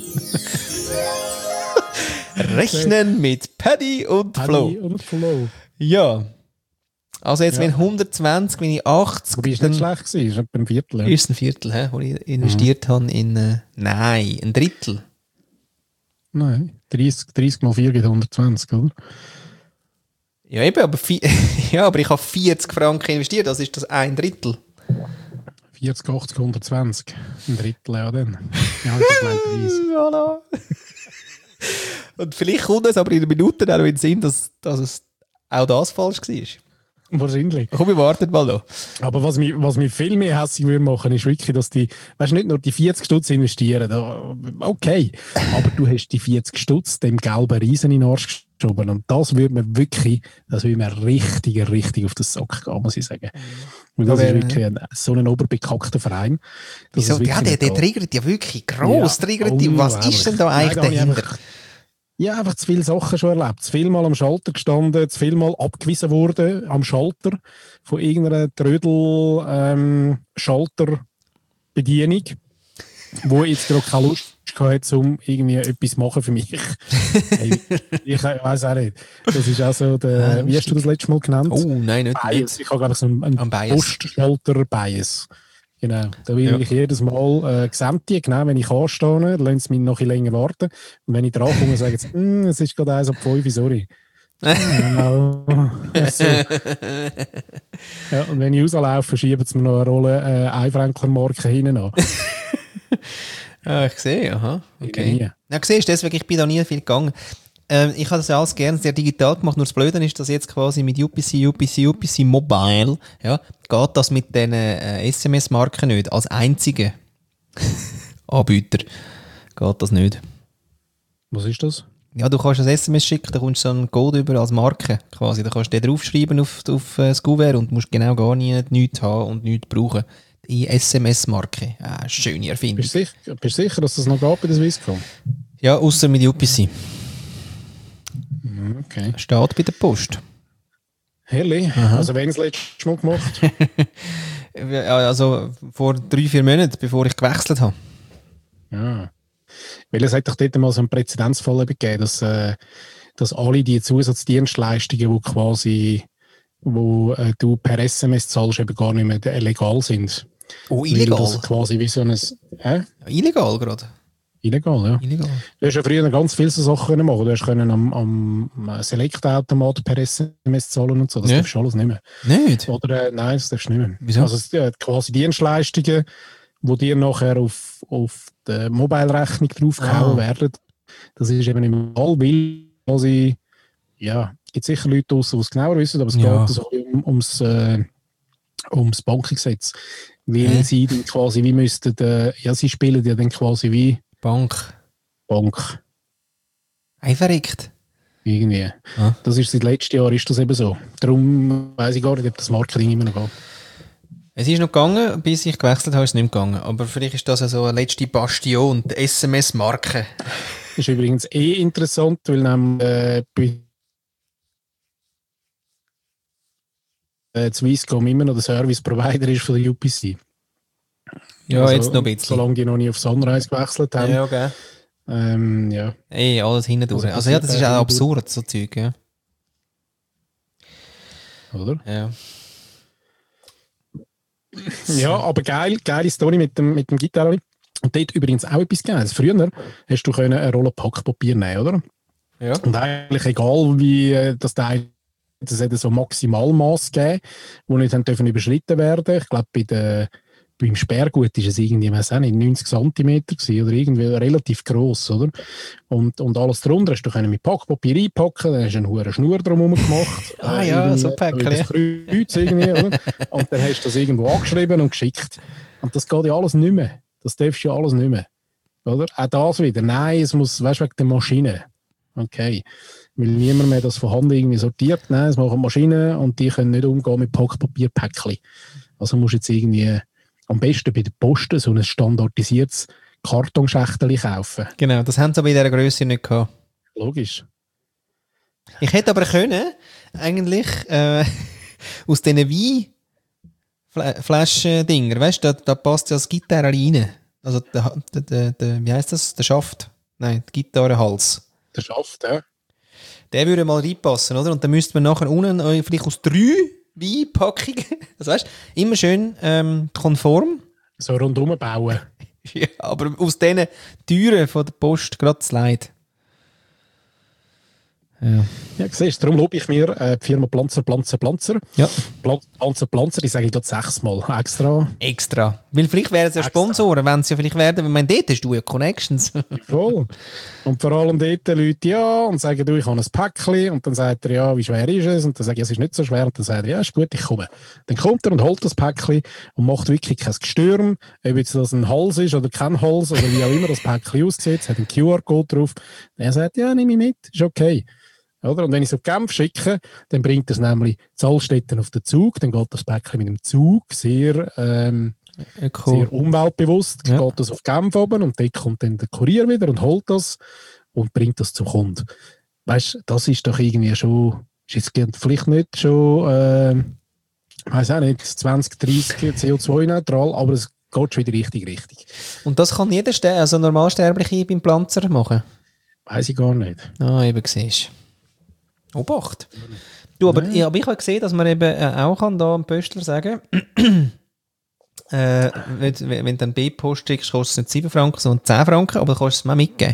Rechnen mit Paddy und Paddy Flo. und Flo. Ja. Also jetzt, ja. wenn hundertzwanzig, wenn ich achtzig... Wobei es nicht schlecht war, ist ein Viertel. Ja. Ist ein Viertel, he, wo ich investiert mhm. habe in... Äh, nein, ein Drittel. Nein, dreißig, dreißig mal vier geht hundertzwanzig, oder? Ja, eben, aber, ja, aber ich habe vierzig Franken investiert, das ist das ein Drittel. vierzig, achtzig, hundertzwanzig. Ein Drittel, ja dann. Ja, das meint dreißig. Voilà. Und vielleicht kommt es aber in den Minuten auch in den Sinn, dass, dass es auch das falsch war. Wahrscheinlich. Komm, wir warten mal noch. Aber was mich, was mich viel mehr hässlich würde machen, ist wirklich, dass die, weißt du, nicht nur die vierzig Stutz investieren, da, okay, aber du hast die vierzig Stutz dem gelben Riesen in den Arsch geschoben und das würde mir wirklich, das würde mir richtig, richtig auf den Sack gehen, muss ich sagen. Und das aber, ist wirklich ein, so ein oberbekackter Verein. Wieso? Ja, der, der triggert ja wirklich gross, ja, triggert die. Was ist denn da eigentlich dahinter? Ja, einfach zu viele Sachen schon erlebt. Zu viel Mal am Schalter gestanden, zu viel Mal abgewiesen worden am Schalter von irgendeiner Trödel-Schalterbedienung, ähm, wo jetzt gerade keine Lust hatte, um irgendwie etwas zu machen für mich. Hey, ich weiss auch nicht. Das ist auch so der, wie hast du das letzte Mal genannt? Oh, nein, nicht. Bias. Ich habe glaube ich so einen, einen Postschalter-Bias. Genau, da will ja. ich jedes Mal äh, gesamte, genau, wenn ich anstehe, lassen sie mich noch ein bisschen länger warten. Und wenn ich dran komme, sagen sie, mm, es ist gerade eins ab fünf, sorry. Genau. Also. Ja, und wenn ich rauslaufe, schieben sie mir noch eine Rolle äh, Einfränkler-Marke hinten an. Ja, ich sehe, aha. Okay. Ja, siehst du, deswegen, ich bin da nie viel gegangen. Ähm, ich habe das ja alles gerne sehr digital gemacht, nur das Blöde ist, dass jetzt quasi mit U P C, U P C, U P C Mobile, ja, geht das mit den äh, S M S-Marken nicht. Als einziger Anbieter geht das nicht. Was ist das? Ja, du kannst ein S M S schicken, da kommst du so einen Code über als Marke quasi. Da kannst du den draufschreiben auf, auf äh, das Kuvert und musst genau gar nie, nichts haben und nichts brauchen. Die S M S-Marke, ah, schöne Erfindung. Bist du sicher, bist du sicher, dass das noch geht bei der Swisscom? Ja, außer mit U P C. Okay. Steht bei der Post. Herrlich. Aha. Also wenn es letztes Mal gemacht? Also vor drei, vier Monaten, bevor ich gewechselt habe. Ja. Weil es hat doch dort mal so einen Präzedenzfall gegeben, dass, äh, dass alle die Zusatzdienstleistungen, die quasi wo äh, du per S M S zahlst, eben gar nicht mehr legal sind. Oh, illegal? Weil das quasi wie so ein... Äh? Illegal gerade? Illegal, ja. Illegal. Du hast ja früher ganz viele so Sachen machen. Du hast können am, am Select-Automat per S M S zahlen und so. Das ja. darfst du alles nicht mehr. Nicht? Oder, äh, nein, das darfst du nicht mehr. Wieso? Also es, äh, quasi Dienstleistungen, die dir nachher auf, auf die Mobile-Rechnung draufgehauen ah. werden, das ist eben nicht mehr all, weil quasi, ja, es gibt sicher Leute draussen, die es genauer wissen, aber es ja. geht also um, ums, äh, ums Bankengesetz. Weil äh? sie dann quasi wie müssten, äh, ja, sie spielen ja dann quasi wie Bank. Bank. Ein verrückt. Irgendwie. Ah. Das ist seit letztem Jahr ist das eben so. Darum weiss ich gar nicht, ob das Marketing immer noch geht. Es ist noch gegangen, bis ich gewechselt habe, ist es nicht mehr gegangen. Aber vielleicht ist das also eine letzte Bastion, die S M S-Marke. Das ist übrigens eh interessant, weil nämlich äh, bei äh, Swisscom immer noch der Service-Provider ist von der U P C. Ja, also, jetzt noch ein bisschen. Solange die noch nie auf Sunrise gewechselt haben. Ja, okay. Ähm, ja. Ey, alles hinten durch. Also, also ja, das ist auch absurd, so Zeug, ja. Oder? Ja. Ja, aber geil, geile Story mit dem, mit dem Gitarre. Und dort übrigens auch etwas Geiles. Früher hast du können eine Rolle Packpapier nehmen, oder? Ja. Und eigentlich egal, wie das Teil, das hat so Maximalmaß gegeben, die nicht haben dürfen überschritten werden. Ich glaube, bei der beim Sperrgut war es irgendwie, ich weiß auch nicht, neunzig Zentimeter gewesen, oder irgendwie relativ gross, oder? Und, und alles drunter hast du können mit Packpapier einpacken, dann hast du eine hohe Schnur drumherum gemacht. ah ja, so Päckchen. Das Kreuz irgendwie, oder? Und dann hast du das irgendwo angeschrieben und geschickt. Und das geht ja alles nicht mehr. Das darfst du ja alles nicht mehr. Oder? Auch das wieder. Nein, es muss, weißt du, wegen der Maschine. Okay. Weil niemand mehr das von Hand irgendwie sortiert. Nein, es machen Maschinen und die können nicht umgehen mit Packpapierpäckchen. Also musst du jetzt irgendwie am besten bei der Post so ein standardisiertes Kartonschächtel kaufen. Genau, das haben sie aber in dieser Größe nicht gehabt. Logisch. Ich hätte aber können, eigentlich, äh, aus diesen Weinflaschen-Dinger, weißt du, da, da passt ja das Gitarre rein. Also, der, der, der, der, wie heisst das? Der Schaft? Nein, der Gitarrenhals. Der Schaft, ja. Der würde mal reinpassen, oder? Und dann müsste man nachher unten äh, vielleicht aus drei Weinpackungen, das weißt du, immer schön ähm, konform. So rundherum bauen. Ja, aber aus diesen Türen von der Post gerade Slide. Ja. Ja, siehst du, darum lobe ich mir äh, die Firma Planzer, Planzer, Planzer. Ja. Planzer, Planzer, die sage ich dort sechsmal extra. Extra. Weil vielleicht wären es ja Sponsoren, wenn es ja vielleicht werden, wenn man dort hast du ja Connections. Voll. Und vor allem dort Leute ja und sagen, du, ich habe ein Päckchen und dann sagt er, ja, wie schwer ist es? Und dann sage ich, es ist nicht so schwer. Und dann sagt er, ja, ist gut, ich komme. Dann kommt er und holt das Päckchen und macht wirklich kein Gestürm, ob jetzt das ein Hals ist oder kein Hals oder wie auch immer das Päckchen aussieht. Es hat einen Q R-Code drauf. Er sagt, ja, nehme ich mit, ist okay. Oder? Und wenn ich es auf Genf schicke, dann bringt es nämlich Zollstätten auf den Zug, dann geht das Päckchen mit dem Zug sehr, ähm, cool. sehr umweltbewusst, ja. Geht das auf Genf oben und dort kommt dann der Kurier wieder und holt das und bringt das zum Kunden. Weißt du, das ist doch irgendwie schon, ist jetzt vielleicht nicht schon, äh, ich weiss auch nicht, zwanzig, dreißig C O zwei neutral, aber es geht schon in die richtige Richtung. Und das kann jeder, also Normalsterbliche beim Planzer machen? Weiss ich gar nicht. Ah, eben siehst Obacht. Du, aber, ja, aber ich habe gesehen, dass man eben äh, auch kann, da am Pöstler sagen, äh, wenn, wenn du einen B-Post schickst, kostet es nicht sieben Franken, sondern zehn Franken, aber du kannst es mir mitgeben.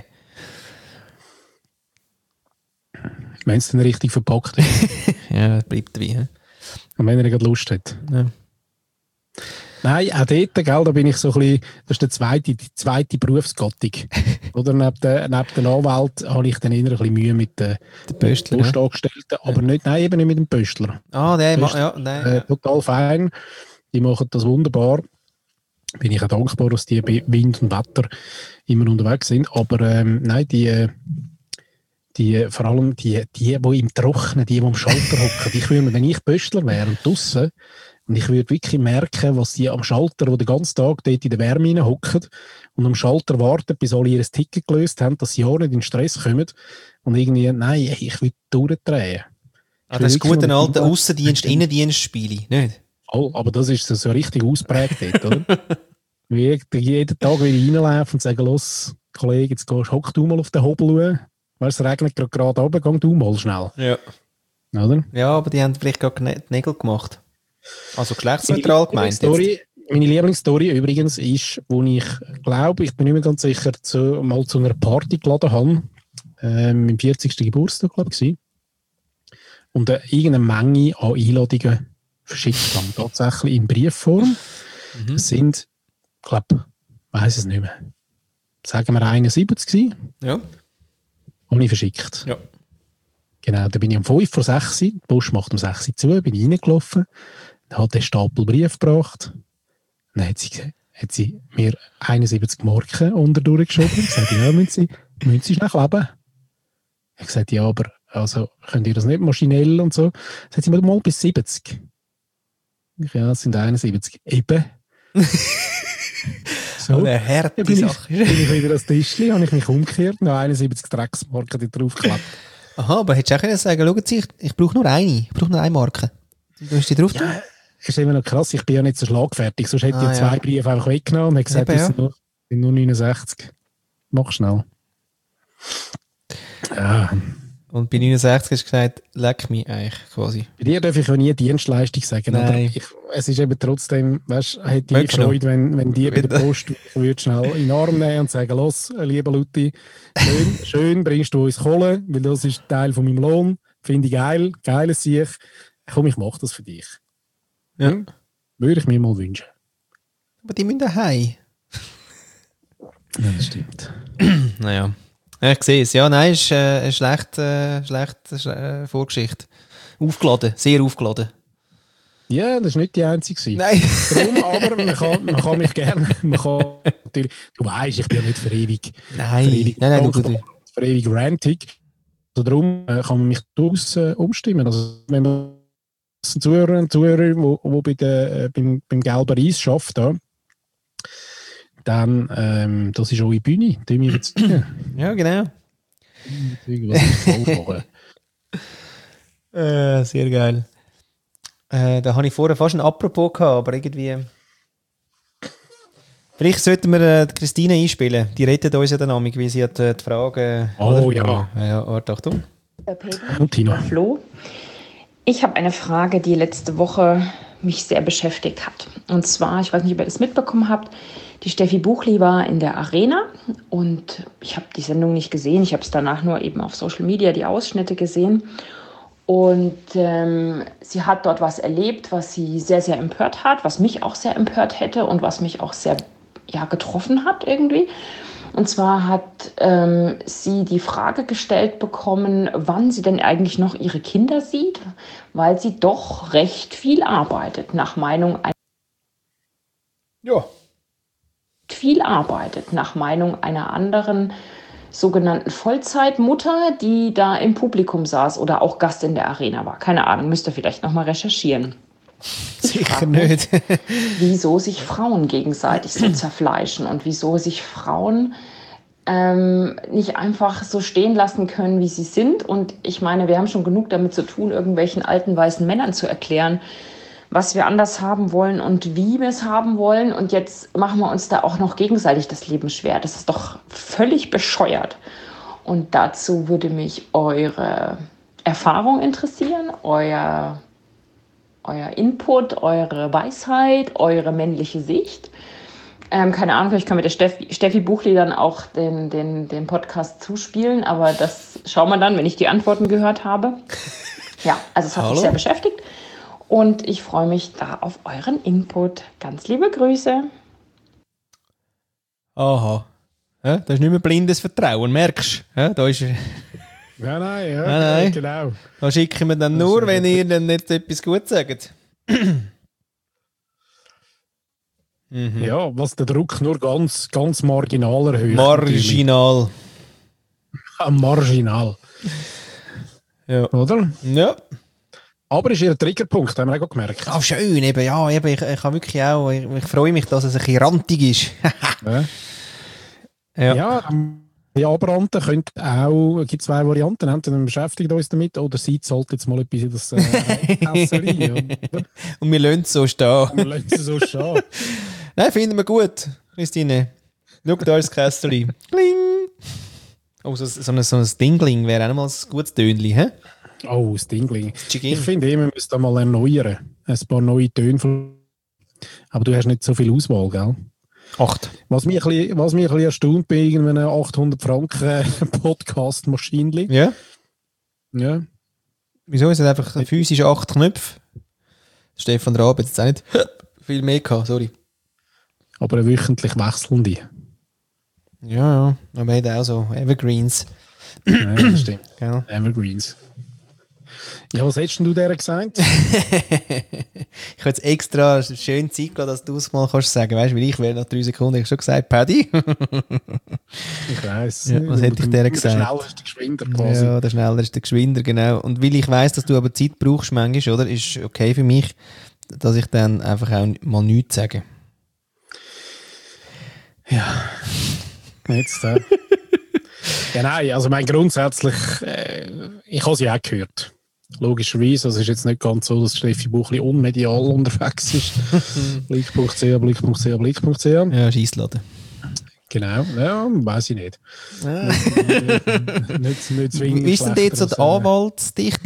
Wenn es dann richtig verpackt ist. Ja, bleibt dabei. Und wenn er gerade Lust hat. Ja. Nein, auch dort, gell, da bin ich so ein bisschen, das ist der zweite, die zweite Berufsgattung. Oder neben der, neben der Anwalt habe ich dann eher ein bisschen Mühe mit den Postangestellten, ja. Aber nicht, nein, eben nicht mit dem Pöstler. Ah, der macht, ja, nein. Äh, total fein. Die machen das wunderbar. Bin ich auch dankbar, dass die bei Wind und Wetter immer unterwegs sind. Aber ähm, nein, die, die, vor allem die, die, die im Trocknen, die, die am Schalter hocken, ich würde, wenn ich Pöstler wäre und draussen, und ich würde wirklich merken, was die am Schalter, die den ganzen Tag dort in der Wärme hocken und am Schalter warten, bis alle ihr Ticket gelöst haben, dass sie ja nicht in den Stress kommen. Und irgendwie, nein, ich will durchdrehen. Ah, das ist gut, ein alter Aussendienst, Innendienst spiele, nicht? Oh, aber das ist so richtig ausprägt dort, oder? Wie jeden Tag wieder reinlaufen und sagen, los, Kollege, jetzt gehst, hock du mal auf den Hobel. Weißt, es regnet gerade gerade runter, geh du mal schnell. Ja. Oder? Ja, aber die haben vielleicht gerade die Nägel gemacht. Also geschlechtsneutral gemeint. Story, meine Lieblingsstory übrigens ist, wo ich glaube, ich bin nicht mehr ganz sicher, zu, mal zu einer Party geladen habe, ähm, im vierzigsten Geburtstag, glaube ich, und äh, irgendeine Menge an Einladungen verschickt haben. Tatsächlich in Briefform. Mhm. Es sind, ich glaube, ich weiss es nicht mehr, sagen wir einundsiebzig gewesen. Ja. Habe ich verschickt. Ja. Genau, da bin ich um fünf vor sechs, die Post macht um sechs zu, bin ich reingelaufen, dann hat der Stapel Brief gebracht, dann hat sie, hat sie mir einundsiebzig Marken unter durchgeschoben und gesagt, ja, müssen Sie, müssen Sie schnell kleben? Ich habe gesagt, ja, aber also, könnt ihr das nicht maschinell und so? Sagt sie, mal bis siebzig. Ich, ja, es sind einundsiebzig. Eben. So eine harte bin Sache. Ich, bin ich wieder das Tischchen, habe ich mich umgekehrt, noch einundsiebzig Drecksmarken draufgeklebt. Aha, aber hättest du auch können sagen, schauen Sie, ich, ich brauche nur eine, ich brauche nur eine Marke. Du hast die drauf ja, ist immer noch krass, ich bin ja nicht so schlagfertig, sonst hätte ah, ich zwei ja. Briefe einfach weggenommen und gesagt, es sind, ja. sind nur neunundsechzig. Mach schnell. Ja. Und bei neunundsechzig hast du gesagt, leck mich eigentlich quasi. Bei dir darf ich auch nie Dienstleistung sagen, Nein. aber ich, es ist eben trotzdem, weißt du, hätte ich Freude, wenn, wenn die bei der Post würde schnell in den Arm nehmen und sagen, los, lieber Lutti, schön, schön bringst du uns Kohle, weil das ist Teil von meinem Lohn, finde ich geil, geiles Sieg. Komm, ich mache das für dich. Ja. Hm? Würde ich mir mal wünschen. Aber die müssen daheim. Ja, das stimmt. Naja. Ja, ich sehe es. Ja, nein, ist äh, eine schlechte, äh, schlechte äh, Vorgeschichte. Aufgeladen, sehr aufgeladen. Ja, das war nicht die einzige. Nein. Darum, aber man kann, man kann mich gerne, man kann natürlich, du weißt, ich bin ja nicht für ewig. Nein, für ewig, nein, nein, du, du. Für ewig rantig. Also darum äh, kann man mich durchaus äh, umstimmen. Also wenn man einen Zuhörer, einen Zuhörer, wo, wo bei der, äh, beim, beim gelben Eis schafft, da, dann, ähm, das ist eure Bühne. Ja, genau. Was ich voll mache. Äh, sehr geil. Äh, da habe ich vorher fast ein Apropos gehabt, aber irgendwie... Vielleicht sollten wir äh, Christine einspielen. Die rettet uns ja dann amig, wie sie hat äh, die Frage... Oh oder? ja. Ja, ja, warte, Achtung. Und Tino. Flo. Ich habe eine Frage, die letzte Woche mich sehr beschäftigt hat. Und zwar, ich weiß nicht, ob ihr das mitbekommen habt, die Steffi Buchli war in der Arena und ich habe die Sendung nicht gesehen. Ich habe es danach nur eben auf Social Media, die Ausschnitte gesehen. Und ähm, sie hat dort was erlebt, was sie sehr, sehr empört hat, was mich auch sehr empört hätte und was mich auch sehr ja, getroffen hat irgendwie. Und zwar hat ähm, sie die Frage gestellt bekommen, wann sie denn eigentlich noch ihre Kinder sieht, weil sie doch recht viel arbeitet, nach Meinung einer Ja. viel arbeitet, nach Meinung einer anderen sogenannten Vollzeitmutter, die da im Publikum saß oder auch Gast in der Arena war. Keine Ahnung, müsst ihr vielleicht nochmal recherchieren. Sicher nicht. Wieso sich Frauen gegenseitig so zerfleischen und wieso sich Frauen ähm, nicht einfach so stehen lassen können, wie sie sind. Und ich meine, wir haben schon genug damit zu tun, irgendwelchen alten weißen Männern zu erklären, was wir anders haben wollen und wie wir es haben wollen. Und jetzt machen wir uns da auch noch gegenseitig das Leben schwer. Das ist doch völlig bescheuert. Und dazu würde mich eure Erfahrung interessieren, euer, euer Input, eure Weisheit, eure männliche Sicht. Ähm, keine Ahnung, ich kann mit der Steffi, Steffi Buchli dann auch den, den, den Podcast zuspielen, aber das schauen wir dann, wenn ich die Antworten gehört habe. Ja, also es hat Hallo? mich sehr beschäftigt. Und ich freue mich da auf euren Input. Ganz liebe Grüße. Aha. Ja, das ist nicht mehr blindes Vertrauen, merkst du? Ja, da, ist, Ja, nein, ja, Nein, nein. genau. da schicken wir dann Das nur, ist wenn gut. ihr dann nicht etwas gut sagt. Mhm. Ja, was den Druck nur ganz, ganz marginal erhöht. natürlich. Marginal. Ah, marginal, Ja. oder? Ja. Aber ist ihr Triggerpunkt, haben wir auch gemerkt. Ah, schön, eben, ja, eben, ich, ich habe wirklich auch, ich, ich freue mich, dass es ein bisschen rantig ist. Ja, Ja. ja ähm, die Abbrannten können auch, es gibt zwei Varianten, entweder wir beschäftigen uns damit oder sie zahlt jetzt mal etwas in das äh, Kässeli. Und wir lassen es so stehen. Wir lassen es so stehen. Nein, finden wir gut, Christine. Schau, da ist das Kästchen. Kling! Oh, so, so, ein, so ein Dingling wäre auch noch mal ein gutes Tönchen, hä? Oh, das Dingling. Tschiging. Ich finde, wir müssen da mal erneuern. Ein paar neue Töne. Aber du hast nicht so viel Auswahl, gell? Acht. Was mich ein bisschen, was mich ein bisschen erstaunt bei irgendeinem achthundert Franken Podcast-Maschinchen. Ja? Ja. Wieso? Es hat einfach physisch acht Knöpfe. Stefan Raab hat jetzt auch nicht viel mehr gehabt, sorry. Aber eine wöchentlich wechselnde. Ja, ja. Aber er hat auch so Evergreens. Ja, das stimmt. Gell? Evergreens. Ja, was hättest denn du der gesagt? Ich habe jetzt extra schön Zeit gehabt, dass du es mal kannst sagen. Weißt du, weil ich wäre nach drei Sekunden ich schon gesagt, Paddy. Ich weiss. Ja, was hätte ich der gesagt? Der schnellste Geschwinder quasi. Ja, der schneller ist der Geschwinder, genau. Und weil ich weiss, dass du aber Zeit brauchst manchmal, oder, ist okay für mich, dass ich dann einfach auch mal nichts sage. Ja. Jetzt, äh. Ja, nein, also mein grundsätzlich, äh, ich habe sie auch gehört. Logischerweise, also es ist jetzt nicht ganz so, dass Steffi Buchli unmedial unterwegs ist. Blick punkt c h, Blick punkt c h, Blick punkt c h. Ja, Scheissladen. Genau, ja, weiß ich nicht. Ah. nicht, nicht, nicht zwingend Wie ist denn dort so schlechter die als, äh, Anwaltsdichte?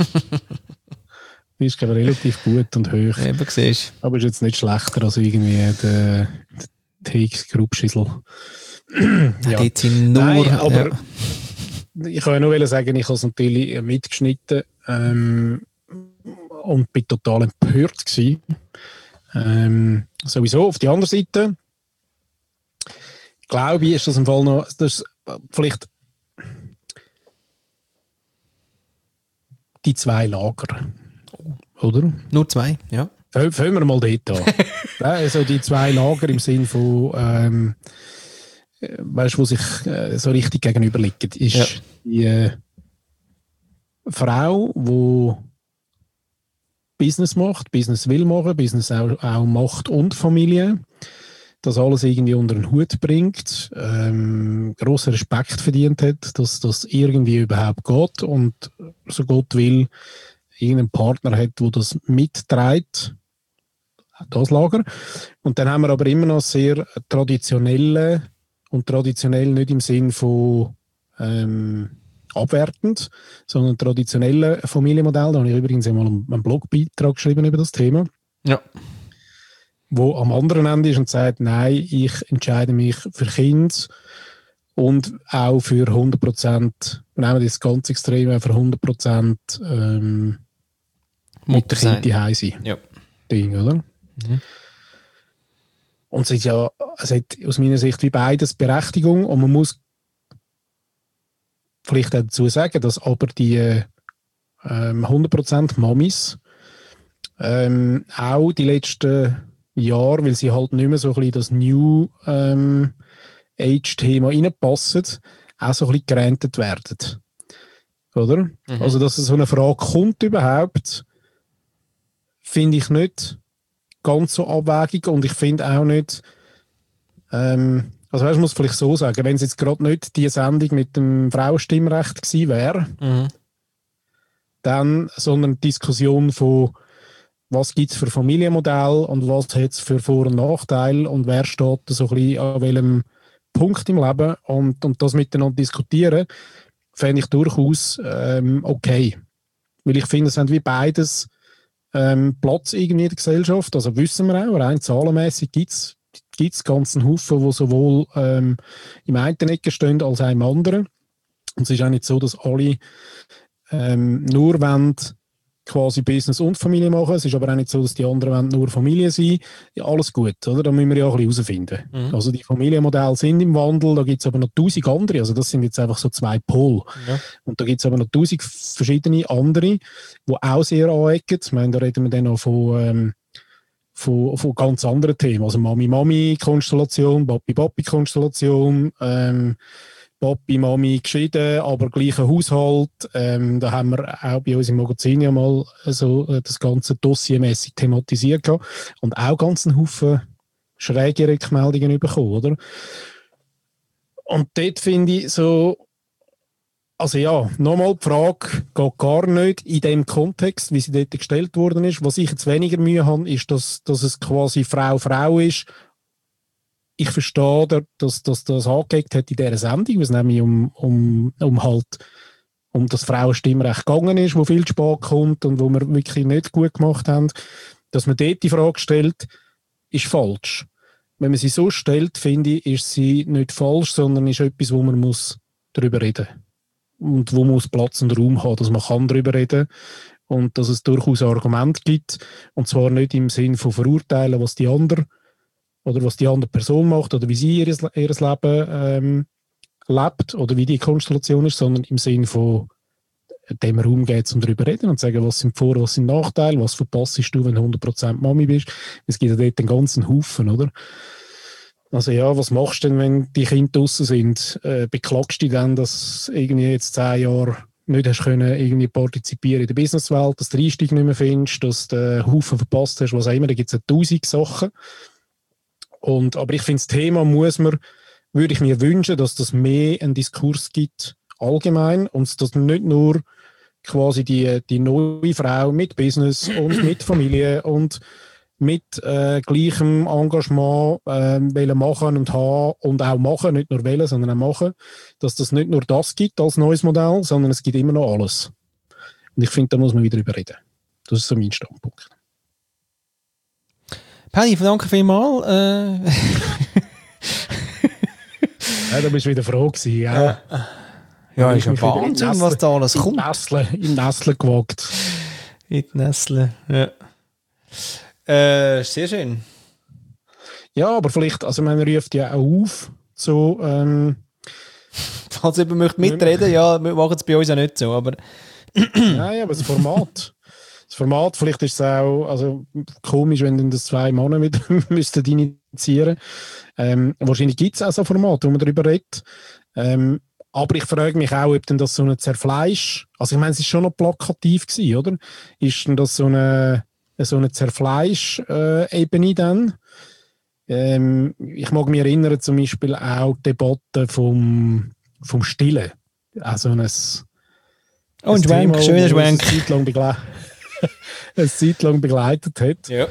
Die ist glaube ich, relativ gut und hoch. Eben, siehst Aber ist jetzt nicht schlechter als irgendwie der, der T X-Gruppschissel. du. Ja. Dort sind nur... Nein, aber ja. ich kann ja nur sagen, ich habe es natürlich mitgeschnitten ähm, und bin total empört gewesen. Ähm, sowieso, auf die andere Seite glaube ich, ist das im Fall noch, das ist vielleicht die zwei Lager, oder? Nur zwei, ja. Fangen wir mal dort an. Ja, also die zwei Lager im Sinn von, ähm, weißt du, wo sich äh, so richtig gegenüberliegen, ist Ja. die äh, Frau, die Business macht, Business will machen, Business auch, auch macht und Familie. das alles irgendwie unter den Hut bringt, ähm, grossen Respekt verdient hat, dass das irgendwie überhaupt geht und so Gott will, irgendeinen Partner hat, der das mitträgt, das Lager. Und dann haben wir aber immer noch sehr traditionelle und traditionell nicht im Sinn von ähm, abwertend, sondern traditionelle Familienmodell. Da habe ich übrigens einmal einen Blogbeitrag geschrieben über das Thema. Ja. Wo am anderen Ende ist und sagt, nein, ich entscheide mich für Kinder und auch für hundert Prozent, wir nehmen das ganz extrem, für hundert Prozent ähm, mit der Kind daheim sein. Ja. Ding, oder? Mhm. Und es ist ja, es hat aus meiner Sicht wie beides Berechtigung und man muss vielleicht auch dazu sagen, dass aber die ähm, hundert Prozent Mamis ähm, auch die letzten Jahre, weil sie halt nicht mehr so ein bisschen das New ähm, Age-Thema reinpassen, auch so ein bisschen gerantet werden. Oder? Mhm. Also, dass so eine Frage kommt überhaupt, finde ich nicht ganz so abwägig und ich finde auch nicht, ähm, also weißt, ich muss vielleicht so sagen, wenn es jetzt gerade nicht die Sendung mit dem Frauenstimmrecht gewesen wäre, mhm. dann, sondern eine Diskussion von was gibt es für Familienmodelle und was hat es für Vor- und Nachteile und wer steht so ein bisschen an welchem Punkt im Leben und, und das miteinander diskutieren, fände ich durchaus ähm, okay. Weil ich finde, es sind wie beides ähm, Platz irgendwie in der Gesellschaft, also wissen wir auch, rein zahlenmässig gibt es gibt's ganzen Haufen, die sowohl ähm, im einen Ecke stehen als auch im anderen. Und es ist auch nicht so, dass alle ähm, nur wollen, quasi Business und Familie machen. Es ist aber auch nicht so, dass die anderen wollen nur Familie sein. Ja, alles gut, oder? Da müssen wir ja auch ein bisschen herausfinden. Mhm. Also die Familienmodelle sind im Wandel, da gibt es aber noch tausend andere. Also das sind jetzt einfach so zwei Pole. Ja. Und da gibt es aber noch tausend verschiedene andere, die auch sehr anecken. Ich meine, da reden wir dann noch von, ähm, von, von ganz anderen Themen. Also Mami-Mami-Konstellation, Papi-Papi-Konstellation, ähm, Papi, Mami geschieden, aber gleicher Haushalt. Ähm, da haben wir auch bei uns im Magazin ja mal so äh, das ganze dossiermäßig thematisiert gehabt und auch ganz einen Haufen schräge Rückmeldungen bekommen, oder? Und dort finde ich so, also ja, nochmal die Frage geht gar nicht in dem Kontext, wie sie dort gestellt worden ist. Was ich jetzt weniger Mühe habe, ist, dass, dass es quasi Frau-Frau ist. Ich verstehe, dass, dass das angelegt hat in dieser Sendung, weil es nämlich um, um, um, halt, um das Frauenstimmrecht gegangen ist, wo viel spät kommt und wo wir wirklich nicht gut gemacht haben. Dass man dort die Frage stellt, ist falsch. Wenn man sie so stellt, finde ich, ist sie nicht falsch, sondern ist etwas, wo man muss darüber reden muss. Und wo muss Platz und Raum haben, dass man kann darüber reden und dass es durchaus ein Argument gibt. Und zwar nicht im Sinn von verurteilen, was die andere oder was die andere Person macht oder wie sie ihr, ihr Leben ähm, lebt oder wie die Konstellation ist, sondern im Sinn von dem Raum geht es, um darüber reden und sagen, was sind Vor-, was sind Nachteile, was verpasst du, wenn du hundert Prozent Mami bist. Es gibt ja dort einen ganzen Haufen, oder? Also ja, was machst du denn, wenn die Kinder draussen sind? Äh, beklagst du dich dann, dass irgendwie jetzt zehn Jahre nicht hast können irgendwie partizipieren in der Businesswelt, dass du den Einstieg nicht mehr findest, dass du einen Haufen verpasst hast, was auch immer, da gibt es ja tausend Sachen. Und, aber ich finde, das Thema muss man, würde ich mir wünschen, dass das mehr einen Diskurs gibt, allgemein, und dass nicht nur quasi die, die neue Frau mit Business und mit Familie und mit äh, gleichem Engagement äh, wollen machen und haben und auch machen, nicht nur wollen, sondern auch machen, dass das nicht nur das gibt als neues Modell, sondern es gibt immer noch alles. Und ich finde, da muss man wieder drüber reden. Das ist so mein Standpunkt. Paddy, danke vielmals. Äh. Ja, da bist du wieder froh gewesen, ja. Ja, ist ja Wahnsinn, Nessle, was da alles kommt. Nessle, Im Nessle gewagt. In die Nessle, ja. Äh, sehr schön. Ja, aber vielleicht, also man ruft ja auch auf, so, ähm, falls jemand möchte mitreden, ja, wir machen es bei uns ja nicht so, aber... Nein, aber das Format, das Format, vielleicht ist es auch, also komisch, wenn dann das zwei Männer wieder müssten initiieren. Ähm, wahrscheinlich gibt es auch so Formate, wo man darüber redet. Ähm, aber ich frage mich auch, ob denn das so ein Zerfleisch, also ich meine, es ist schon noch plakativ gewesen, oder? Ist denn das so eine so eine Zerfleisch-Ebene dann, Ähm, ich mag mich erinnern, zum Beispiel auch die Debatte vom, vom Stillen. Also ein, oh, ein Schwenk, Thema, schöner Schwenk. Eine Zeit lang, begle- eine Zeit lang begleitet hat. Ja.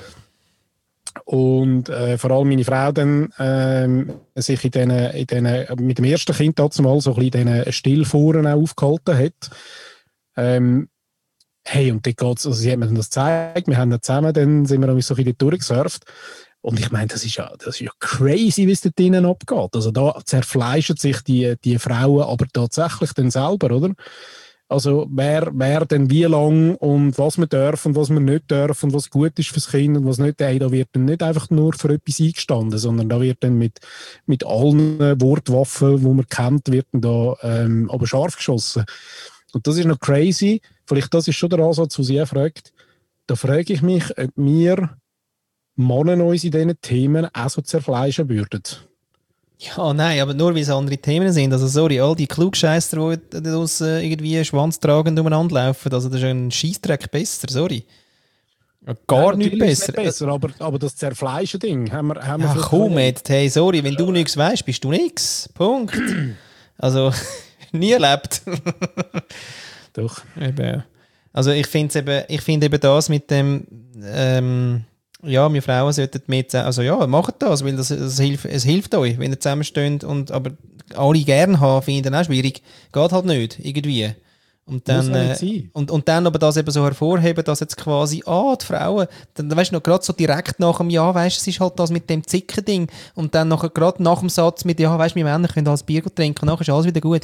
Und äh, vor allem meine Frau dann ähm, sich in den, in den, mit dem ersten Kind dazu mal so ein bisschen in diesen Stillforen auch aufgehalten hat. Ähm, hey, und dort geht's, also sie hat mir das gezeigt, wir haben dann zusammen, dann sind wir so ein bisschen durchgesurft. Und ich meine, das ist ja, das ist ja crazy, wie es dort drinnen abgeht. Also da zerfleischen sich die, die Frauen aber tatsächlich dann selber, oder? Also wer, wer denn wie lang und was man darf und was man nicht darf und was gut ist fürs Kind und was nicht, hey, da wird dann nicht einfach nur für etwas eingestanden, sondern da wird dann mit, mit allen Wortwaffen, die man kennt, wird dann da ähm, aber scharf geschossen. Und das ist noch crazy. Vielleicht das ist schon der Ansatz, was sie fragt. Da frage ich mich, ob wir Männer uns in diesen Themen auch so zerfleischen würden. Ja, nein, aber nur weil es andere Themen sind. Also sorry, all die Klugscheisser, die das äh, irgendwie schwanztragend umeinander laufen, also das ist ein Scheissdreck besser, sorry. Gar ja, nicht besser. Nicht besser aber, aber das Zerfleischen-Ding haben wir... Haben ja, wir komm jetzt, hey, sorry, wenn du nichts weißt, bist du nichts. Punkt. Also, nie erlebt. Doch. Eben. Also ich finde eben, ich finde eben das mit dem... Ähm, ja, wir Frauen sollten mehr zusammen, also ja, macht das, weil das, das hilft, es hilft euch, wenn ihr zusammensteht und aber alle gerne haben, finde ich dann auch schwierig. Geht halt nicht, irgendwie. Und dann, äh, und, und dann aber das eben so hervorheben, dass jetzt quasi, ah, die Frauen, dann weißt du noch, gerade so direkt nach dem Ja, weißt du, es ist halt das mit dem Zicken-Ding und dann noch, gerade nach dem Satz mit, ja, weißt du, wir Männer können alles Bier trinken und nachher ist alles wieder gut.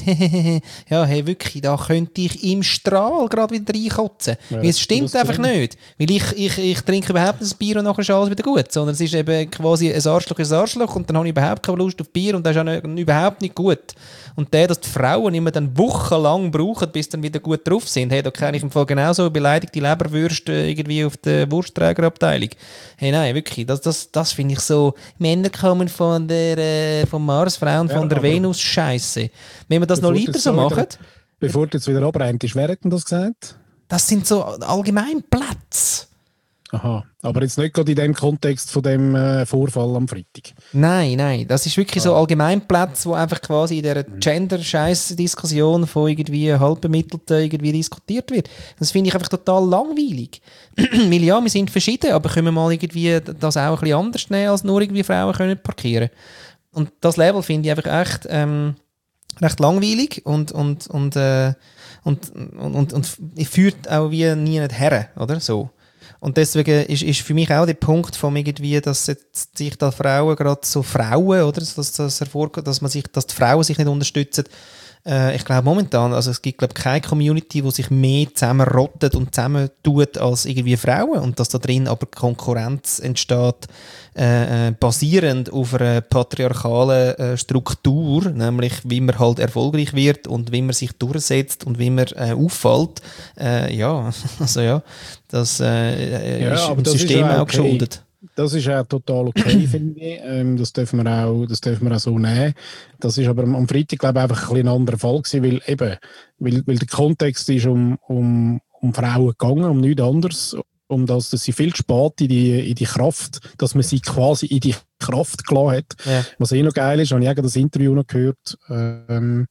Ja, hey, wirklich, da könnte ich im Strahl gerade wieder reinkotzen. Ja, weil es stimmt einfach stimmt. nicht. Weil ich, ich, ich trinke überhaupt nicht das Bier und nachher ist alles wieder gut, sondern es ist eben quasi ein Arschloch, ein Arschloch und dann habe ich überhaupt keine Lust auf Bier und das ist auch nicht, überhaupt nicht gut. Und der, dass die Frauen immer dann wochenlang brauchen, bis dann wieder gut drauf sind. Hey, da kenne ich im Fall genauso beleidigte Leberwürste irgendwie auf der Wurstträgerabteilung. Hey, nein, wirklich, das, das, das finde ich so, Männer kommen von der äh, vom Mars, Frauen von ja, der Venus, Scheiße. Wenn wir das noch weiter so machen... Wieder, bevor du jetzt wieder abrennst, wer hat denn das gesagt? Das sind so Allgemeinplätze. Aha, aber jetzt nicht gerade in dem Kontext von dem äh, Vorfall am Freitag. Nein, nein, das ist wirklich ah. so Allgemeinplätze, wo einfach quasi in dieser Gender-Scheiß-Diskussion von irgendwie halbbemittelten irgendwie diskutiert wird. Das finde ich einfach total langweilig. Weil ja, wir sind verschieden, aber können wir mal irgendwie das auch ein bisschen anders nehmen, als nur irgendwie Frauen können parkieren. Und das Level finde ich einfach echt ähm, recht langweilig und und und, äh, und, und, und, und, und führt auch wie nie nicht her, oder so. Und deswegen ist, ist für mich auch der Punkt von irgendwie, dass jetzt sich da Frauen, gerade so Frauen, oder, dass, das hervorgeht, dass man sich, dass die Frauen sich nicht unterstützen. Äh, ich glaube momentan, also es gibt glaube keine Community, die sich mehr zusammenrottet und zusammentut als irgendwie Frauen und dass da drin aber Konkurrenz entsteht, äh, äh, basierend auf einer patriarchalen äh, Struktur, nämlich wie man halt erfolgreich wird und wie man sich durchsetzt und wie man äh, auffällt. Äh, ja, also ja, das äh, ja, ist aber im das System ist auch auch okay. geschuldet. Das ist auch total okay, finde ich. Ähm, das dürfen wir auch, das dürfen wir auch so nehmen. Das ist aber am Freitag, glaube ich, einfach ein, ein anderer Fall gewesen, weil eben, weil, weil der Kontext ist um, um, um Frauen gegangen, um nichts anderes, um das, dass sie viel zu spät in die, in die Kraft, dass man sie quasi in die Kraft gelassen hat. Ja. Was eh noch geil ist, habe ich das Interview noch gehört, ähm,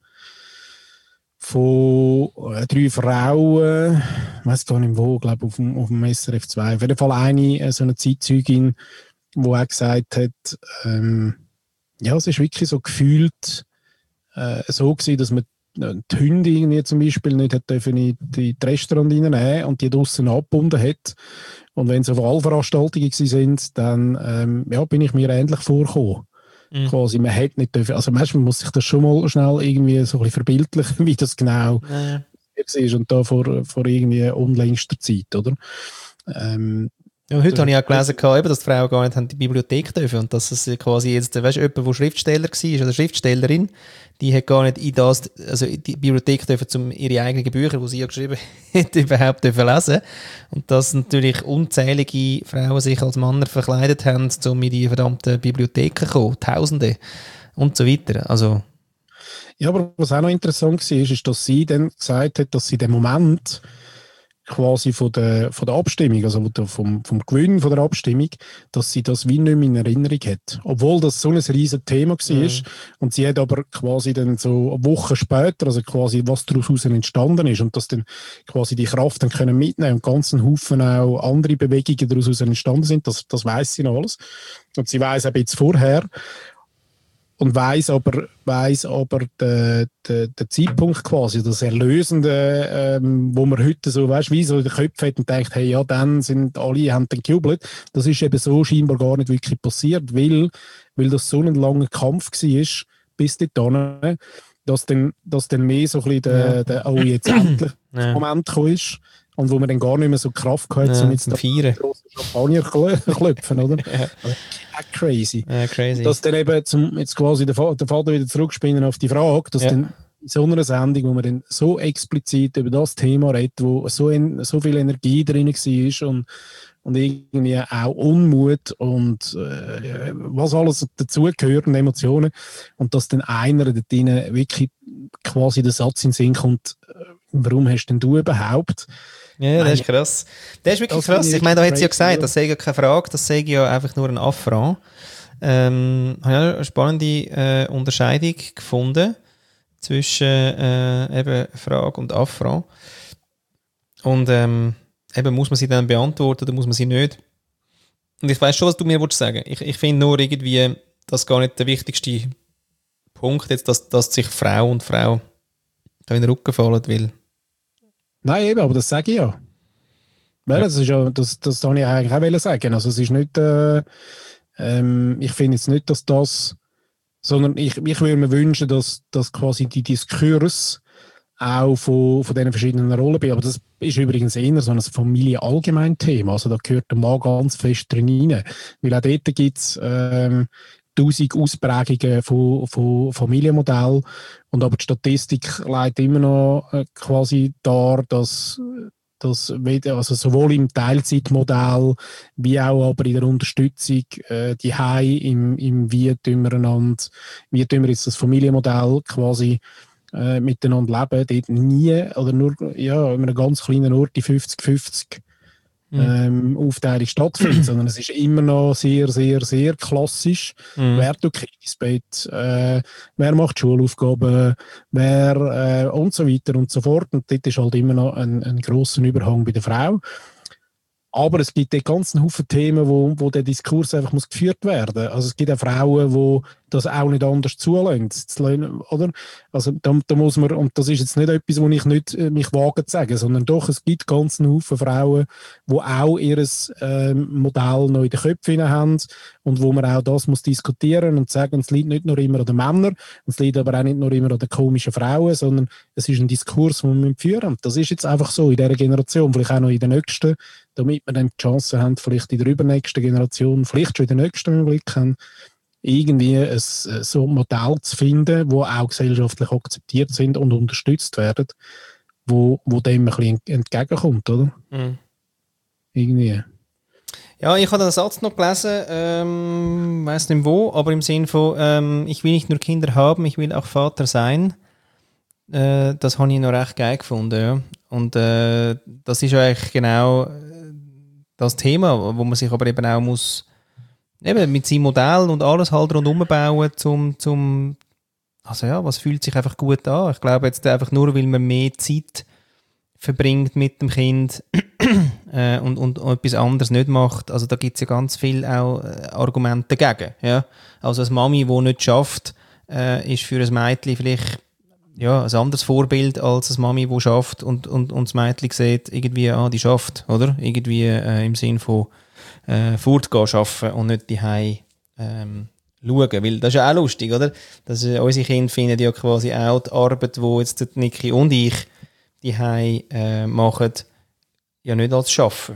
von äh, drei Frauen, ich weiss gar nicht wo, glaube auf dem, auf dem S R F zwei. Auf jeden Fall eine, äh, so eine Zeitzeugin, die auch gesagt hat, ähm, ja, es ist wirklich so gefühlt äh, so gewesen, dass man die Hunde irgendwie zum Beispiel nicht hat dürfen in die Restaurant reinnehmen und die draussen abgebunden hat. Und wenn sie auf Wahlveranstaltungen sind, dann ähm, ja, bin ich mir ähnlich vorgekommen. Mhm. Quasi, man hat nicht dürfen, also manchmal muss sich das schon mal schnell irgendwie so ein bisschen verbildlichen, wie das genau ja. ist und da vor, vor irgendwie unlängster Zeit, oder? Ähm, ja, heute habe ich auch gelesen, dass die Frauen gar nicht in die Bibliothek dürfen und dass es quasi jetzt, weißt du, jemand, der Schriftsteller war oder Schriftstellerin, die hat gar nicht in das, also in die Bibliothek dürfen, um ihre eigenen Bücher, die sie ja geschrieben hat, überhaupt dürfen lesen. Und dass natürlich unzählige Frauen sich als Männer verkleidet haben, um in die verdammten Bibliotheken zu kommen, Tausende und so weiter. Also ja, aber was auch noch interessant war, ist, ist, dass sie dann gesagt hat, dass sie den Moment quasi von der, von der Abstimmung, also vom, vom Gewinn von der Abstimmung, dass sie das wie nicht mehr in Erinnerung hat. Obwohl das so ein riesiges Thema war. Mhm. Und sie hat aber quasi dann so Wochen später, also quasi was daraus entstanden ist und dass dann quasi die Kraft dann können mitnehmen und ganzen Haufen auch andere Bewegungen daraus entstanden sind, das, das weiss sie noch alles. Und sie weiss auch jetzt vorher, und weiss aber, weiss aber den, den, den Zeitpunkt quasi, das Erlösende, ähm, wo man heute so, weißt, wie so in den Köpfen hat und denkt, hey, ja, dann sind alle, haben dann gejubelt. Das ist eben so scheinbar gar nicht wirklich passiert, weil, weil das so ein langer Kampf war, bis dorthin, dass dann, dass dann mehr so ein bisschen der, ja. der oh, jetzt endlich ja. Moment gekommen ist. Und wo man dann gar nicht mehr so Kraft gehabt hat, ja, um jetzt da grossen Champagner klopfen, oder? Ja. Also, crazy. Ja, crazy. Dass dann eben zum, jetzt quasi der Vater wieder zurückspinnen auf die Frage, dass ja. dann in so einer Sendung, wo man dann so explizit über das Thema redet, wo so, in, so viel Energie drin war und, und irgendwie auch Unmut und äh, was alles dazugehört und Emotionen, und dass dann einer da drinnen wirklich quasi der Satz in den Sinn kommt, warum hast denn du überhaupt? Ja, das ist krass. Das ist wirklich krass. Ich meine, da hat sie ja gesagt, das sei ja keine Frage, das sei ja einfach nur ein Affront. Ähm, ich habe eine spannende äh, Unterscheidung gefunden zwischen äh, eben Frage und Affront. Und ähm, eben, muss man sie dann beantworten oder muss man sie nicht? Und ich weiss schon, was du mir willst sagen. Ich, ich finde nur irgendwie, das gar nicht der wichtigste Punkt, jetzt, dass, dass sich Frau und Frau da in den Rücken fallen will. Nein, eben, aber das sage ich ja. Ja, das ist ja, das, das wollte ich eigentlich auch sagen. Also es ist nicht, äh, ähm, ich finde jetzt nicht, dass das, sondern ich, ich würde mir wünschen, dass, dass quasi die Diskurs auch von, von diesen verschiedenen Rollen bin. Aber das ist übrigens eher so ein Familie-Allgemein-Thema. Also da gehört der Mann ganz fest drin rein. Weil auch dort gibt es ähm, tausend Ausprägungen von, von Familienmodellen. Und aber die Statistik legt immer noch äh, quasi dar, dass, dass also sowohl im Teilzeitmodell wie auch aber in der Unterstützung äh, die Hei im, im wie tun wir einander, wie tun wir jetzt das Familienmodell quasi äh, miteinander leben, dort nie oder nur ja, in einem ganz kleinen Ort die fünfzig fünfzig Ähm, Aufteilung stattfindet, sondern es ist immer noch sehr, sehr, sehr klassisch. Mhm. Wer tut ins Bett, äh, wer macht Schulaufgaben, wer äh, und so weiter und so fort. Und dort ist halt immer noch ein, ein grosser Überhang bei der Frau. Aber es gibt den ganzen Haufen Themen, wo, wo der Diskurs einfach muss geführt werden. Also es gibt auch Frauen, die das auch nicht anders zulassen, oder? Also da, da muss man, und das ist jetzt nicht etwas, wo ich nicht äh, mich wage zu sagen, sondern doch, es gibt ganzen Haufen Frauen, die auch ihr äh, Modell noch in den Köpfen haben und wo man auch das muss diskutieren und sagen, es liegt nicht nur immer an den Männern, es liegt aber auch nicht nur immer an den komischen Frauen, sondern es ist ein Diskurs, den wir führen. Das ist jetzt einfach so in dieser Generation, vielleicht auch noch in der nächsten, damit wir dann die Chance haben, vielleicht in der übernächsten Generation, vielleicht schon in der nächsten im Blick haben, irgendwie ein, so ein Modell zu finden, wo auch gesellschaftlich akzeptiert sind und unterstützt werden, wo, wo dem ein bisschen entgegenkommt, oder? Mhm. Irgendwie. Ja, ich habe den Satz noch gelesen, ähm, weiss nicht wo, aber im Sinn von, ähm, ich will nicht nur Kinder haben, ich will auch Vater sein. Äh, das habe ich noch recht geil gefunden, ja. Und äh, das ist eigentlich genau das Thema, wo man sich aber eben auch muss eben mit seinem Modell und alles halt rundum bauen, zum, zum also ja, was fühlt sich einfach gut an? Ich glaube jetzt einfach nur, weil man mehr Zeit verbringt mit dem Kind äh, und, und, und etwas anderes nicht macht, also da gibt es ja ganz viele auch äh, Argumente dagegen, ja. Also eine Mami, die nicht schafft, äh, ist für ein Mädchen vielleicht ja, ein anderes Vorbild als eine Mami, die schafft und, und, und das Mädchen sieht irgendwie, ah, die schafft, oder? Irgendwie äh, im Sinn von äh, fortgehen, arbeiten und nicht die Hause ähm, schauen. Weil das ist ja auch lustig, oder? Das ist, unsere Kinder finden ja quasi auch die Arbeit, die jetzt Niki und ich die Hause äh, machen, ja nicht als Arbeiten.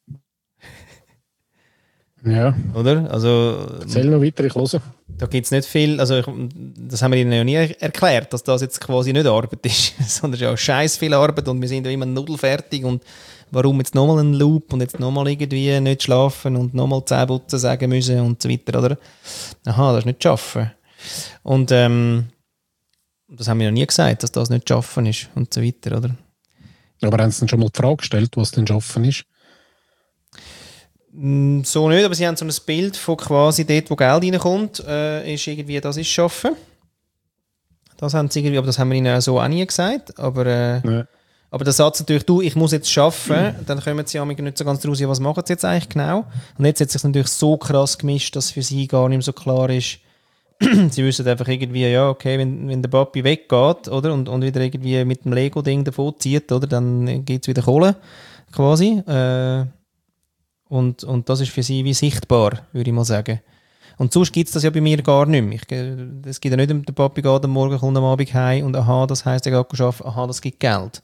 Ja. Oder? Also, erzähl noch weiter, ich höre. Da gibt es nicht viel, also ich, das haben wir ihnen ja nie erklärt, dass das jetzt quasi nicht Arbeit ist, sondern ja scheiß viel Arbeit und wir sind ja immer nudelfertig und warum jetzt nochmal ein Loop und jetzt nochmal irgendwie nicht schlafen und nochmal Zähneputzen sagen müssen und so weiter, oder? Aha, das ist nicht schaffen. Und ähm, das haben wir ja nie gesagt, dass das nicht schaffen ist und so weiter, oder? Aber haben Sie dann schon mal die Frage gestellt, was denn offen ist? So nicht, aber sie haben so ein Bild von quasi dort, wo Geld reinkommt, äh, ist irgendwie, das ist Arbeiten. Das haben sie irgendwie, aber das haben wir ihnen so auch nie gesagt. Aber, äh, nee. aber der Satz natürlich, du, ich muss jetzt arbeiten, mhm. dann kommen sie ja nicht so ganz raus, ja, was machen sie jetzt eigentlich genau? Und jetzt hat es sich natürlich so krass gemischt, dass für sie gar nicht mehr so klar ist. Sie wissen einfach irgendwie, ja, okay, wenn, wenn der Papi weggeht, oder, und, und wieder irgendwie mit dem Lego-Ding davon zieht, oder, dann gibt es wieder Kohle, quasi. Äh, Und, und das ist für sie wie sichtbar, würde ich mal sagen. Und sonst gibt es das ja bei mir gar nicht mehr. Ich, es gibt ja nicht, der Papi geht am Morgen, kommt am Abend heim und aha, das heisst, er geht arbeiten, aha, das gibt Geld.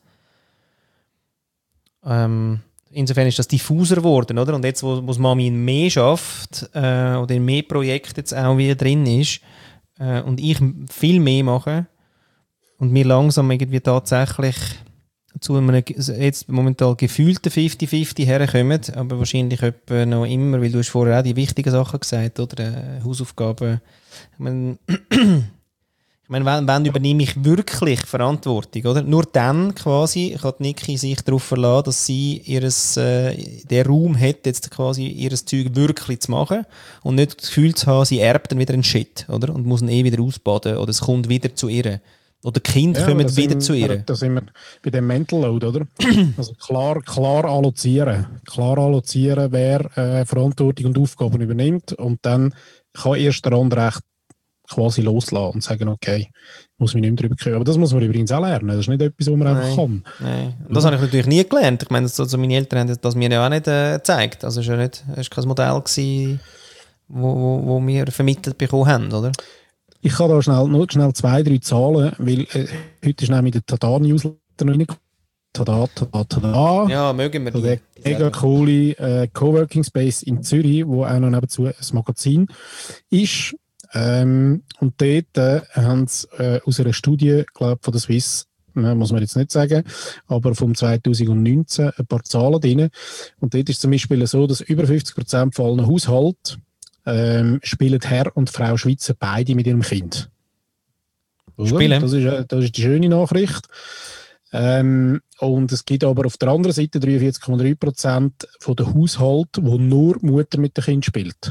Ähm, insofern ist das diffuser geworden, oder? Und jetzt, wo, wo Mami in mehr schafft äh, oder in mehr Projekten jetzt auch wieder drin ist äh, und ich viel mehr mache und wir langsam irgendwie tatsächlich zu einem jetzt momentan gefühlten fünfzig fünfzig herkommen, aber wahrscheinlich etwa noch immer, weil du hast vorher auch die wichtigen Sachen gesagt, oder? Äh, Hausaufgaben. Ich meine, ich meine wann, wann übernehme ich wirklich Verantwortung, oder? Nur dann quasi kann Niki sich darauf verlassen, dass sie ihres, äh, den Raum hat, jetzt quasi ihres Zeug wirklich zu machen und nicht das Gefühl zu haben, sie erbt dann wieder einen Shit, oder? Und muss ihn eh wieder ausbaden oder es kommt wieder zu ihr. Oder die Kinder ja, kommen wieder sind, zu ihr. Da sind wir bei dem Mental Load, oder? Also klar, klar allozieren. Klar allozieren, wer äh, Verantwortung und Aufgaben übernimmt. Und dann kann erst der andere echt quasi loslassen und sagen, okay, muss mich nicht mehr drüber kümmern. Aber das muss man übrigens auch lernen. Das ist nicht etwas, was man nein, einfach kann. Nein. Das ja. habe ich natürlich nie gelernt. Ich meine, das, also meine Eltern haben das mir ja auch nicht äh, gezeigt. Also es war ja nicht, es war kein Modell gewesen, wo, wo, wo wir vermittelt bekommen haben, oder? Ich kann da schnell, nur schnell zwei, drei Zahlen, weil äh, heute ist nämlich der Tada-Newsletter reingekommen. Tada, tada, tada. Ja, mögen wir die. Der mega coole äh, Coworking Space in Zürich, wo auch noch nebenzu ein Magazin ist. Ähm, und dort äh, haben sie äh, aus einer Studie, glaube von der Swiss, äh, muss man jetzt nicht sagen, aber vom zwanzig neunzehn ein paar Zahlen drin. Und dort ist zum Beispiel so, dass über fünfzig Prozent von allen Haushalten Ähm, spielen Herr und Frau Schweizer beide mit ihrem Kind. Oder? Spielen. Das ist, das ist die schöne Nachricht. Ähm, und es gibt aber auf der anderen Seite dreiundvierzig Komma drei Prozent von den Haushalten, wo nur Mutter mit dem Kind spielt.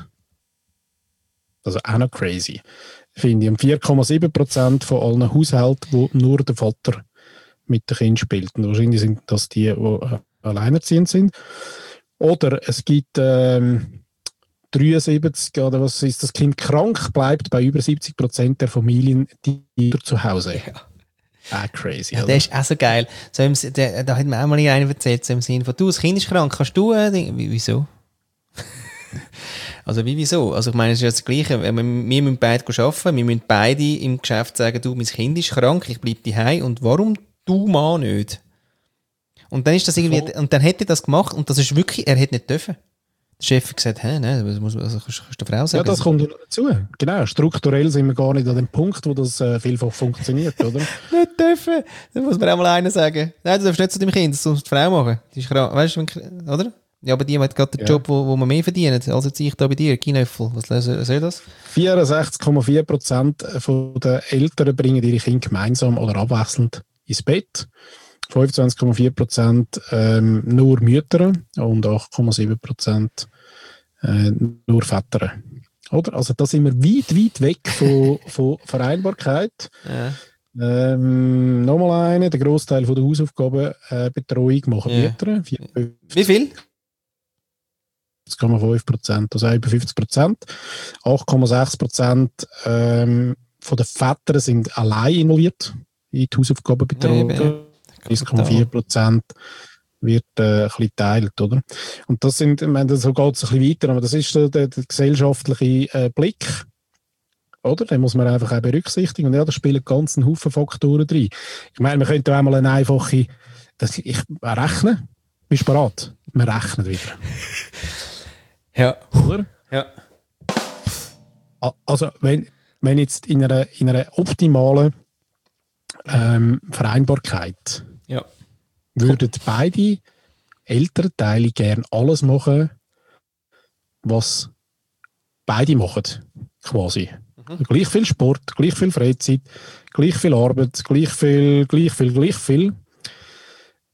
Also auch noch crazy. Finde ich. Und vier Komma sieben Prozent von allen Haushalten, wo nur der Vater mit dem Kind spielt. Und wahrscheinlich sind das die, die alleinerziehend sind. Oder es gibt ähm, dreiundsiebzig, oder was ist, das Kind krank bleibt bei über siebzig Prozent der Familien, die zu Hause. Ja. Ah, crazy. Ja, der ist auch so geil. So im, der, da hat mir auch mal einer erzählt, so im Sinne von, du, das Kind ist krank, kannst du, äh, wie, wieso? Also wie, wieso? Also ich meine, es ist ja das Gleiche. Wir, wir müssen beide arbeiten, wir müssen beide im Geschäft sagen, du, mein Kind ist krank, ich bleibe daheim und warum du Mann nicht? Und dann ist das irgendwie, und dann hätte er das gemacht und das ist wirklich, er hätte nicht dürfen. Der Chef hat gesagt, hä, nein, das muss, also kannst, kannst du der Frau sagen. Ja, das kommt ja dazu. Genau, strukturell sind wir gar nicht an dem Punkt, wo das äh, vielfach funktioniert, oder? Nicht dürfen. Da muss mir auch mal einer sagen, nein, du darfst nicht zu deinem Kind, das sollst die Frau machen. Die ist krank, weißt du, oder? Ja, aber die hat gerade den ja. Job, wo, wo man mehr verdient, als jetzt ich da bei dir, Kinöffel. Was soll das? vierundsechzig Komma vier Prozent der Eltern bringen ihre Kinder gemeinsam oder abwechselnd ins Bett. fünfundzwanzig Komma vier Prozent ähm, nur Mütter und acht Komma sieben Prozent äh, nur Väter. Oder? Also da sind wir weit, weit weg von, von Vereinbarkeit. Ja. Ähm, Nochmal eine, der Grossteil von der Hausaufgabenbetreuung äh, machen ja. Mütter. Wie viel? sechs Komma fünf Prozent, also über fünfzig Prozent. acht Komma sechs Prozent ähm, von den Vätern sind allein involviert in die Hausaufgabenbetreuung. Ja, eins Komma vier Prozent wird äh, ein bisschen geteilt, oder? Und das sind, ich meine, so geht es ein bisschen weiter, aber das ist der, der, der gesellschaftliche äh, Blick, oder? Den muss man einfach auch berücksichtigen. Und ja, da spielen ganz einen Haufen Faktoren drin. Ich meine, wir könnten auch mal eine einfache, das, ich rechne, bist du bereit? Wir rechnen wieder. Ja. Oder? Ja. Also, wenn, wenn jetzt in einer, in einer optimalen ähm, Vereinbarkeit ja. würden beide Elternteile gerne alles machen, was beide machen, quasi. Mhm. Gleich viel Sport, gleich viel Freizeit, gleich viel Arbeit, gleich viel, gleich viel, gleich viel.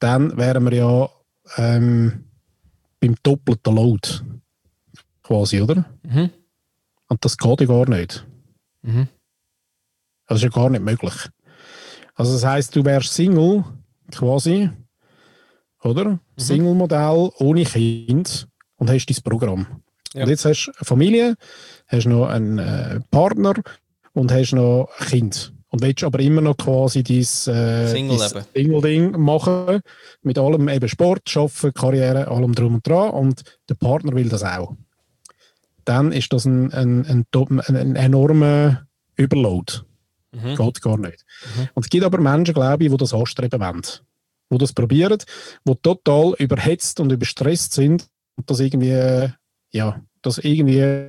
dann wären wir ja ähm, beim doppelten Load. Quasi, oder? Mhm. Und das geht ja gar nicht. Mhm. Das ist ja gar nicht möglich. Also das heisst, du wärst Single, quasi, oder? Mhm. Single-Modell, ohne Kind und hast dein Programm. Ja. Und jetzt hast du eine Familie, hast noch einen äh, Partner und hast noch ein Kind. Und willst aber immer noch quasi dein, äh, Single-Leben. Single-Ding machen, mit allem eben Sport, Arbeiten, Karriere, allem drum und dran. Und der Partner will das auch. Dann ist das ein, ein, ein, ein, ein enormer Überload. Mhm. Geht gar nicht. Mhm. Und es gibt aber Menschen, glaube ich, die das anstreben wollen. Die das probieren, die total überhetzt und überstresst sind und das irgendwie, ja, das irgendwie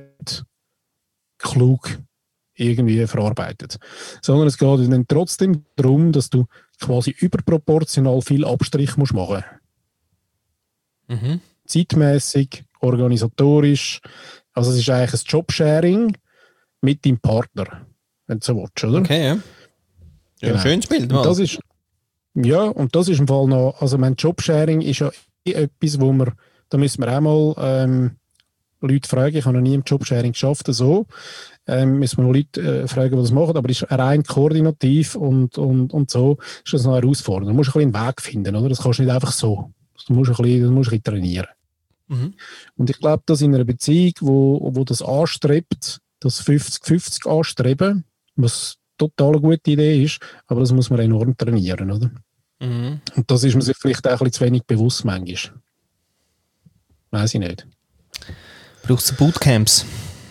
klug irgendwie verarbeitet. Sondern es geht dann trotzdem darum, dass du quasi überproportional viel Abstrich musst machen. Mhm. Zeitmäßig, organisatorisch. Also es ist eigentlich ein Jobsharing mit deinem Partner, wenn du so willst, oder? Okay, ja. Ja, genau. Schönes Bild. Und das ist, ja, und das ist im Fall noch, also mein Jobsharing ist ja etwas, wo wir, da müssen wir auch mal ähm, Leute fragen, ich habe noch nie im Jobsharing geschafft, so, ähm, müssen wir noch Leute äh, fragen, die das machen, aber es ist rein koordinativ und, und, und so ist das noch herausfordernd. Du musst ein bisschen einen Weg finden, oder? Das kannst du nicht einfach so. Du musst ein bisschen, du musst ein bisschen trainieren. Mhm. Und ich glaube, dass in einer Beziehung, wo, wo das anstrebt, das fünfzig fünfzig anstreben, was total eine gute Idee ist, aber das muss man enorm trainieren, oder? Mhm. Und das ist man sich vielleicht auch ein bisschen zu wenig bewusst manchmal. Weiss ich nicht. Brauchst du Bootcamps?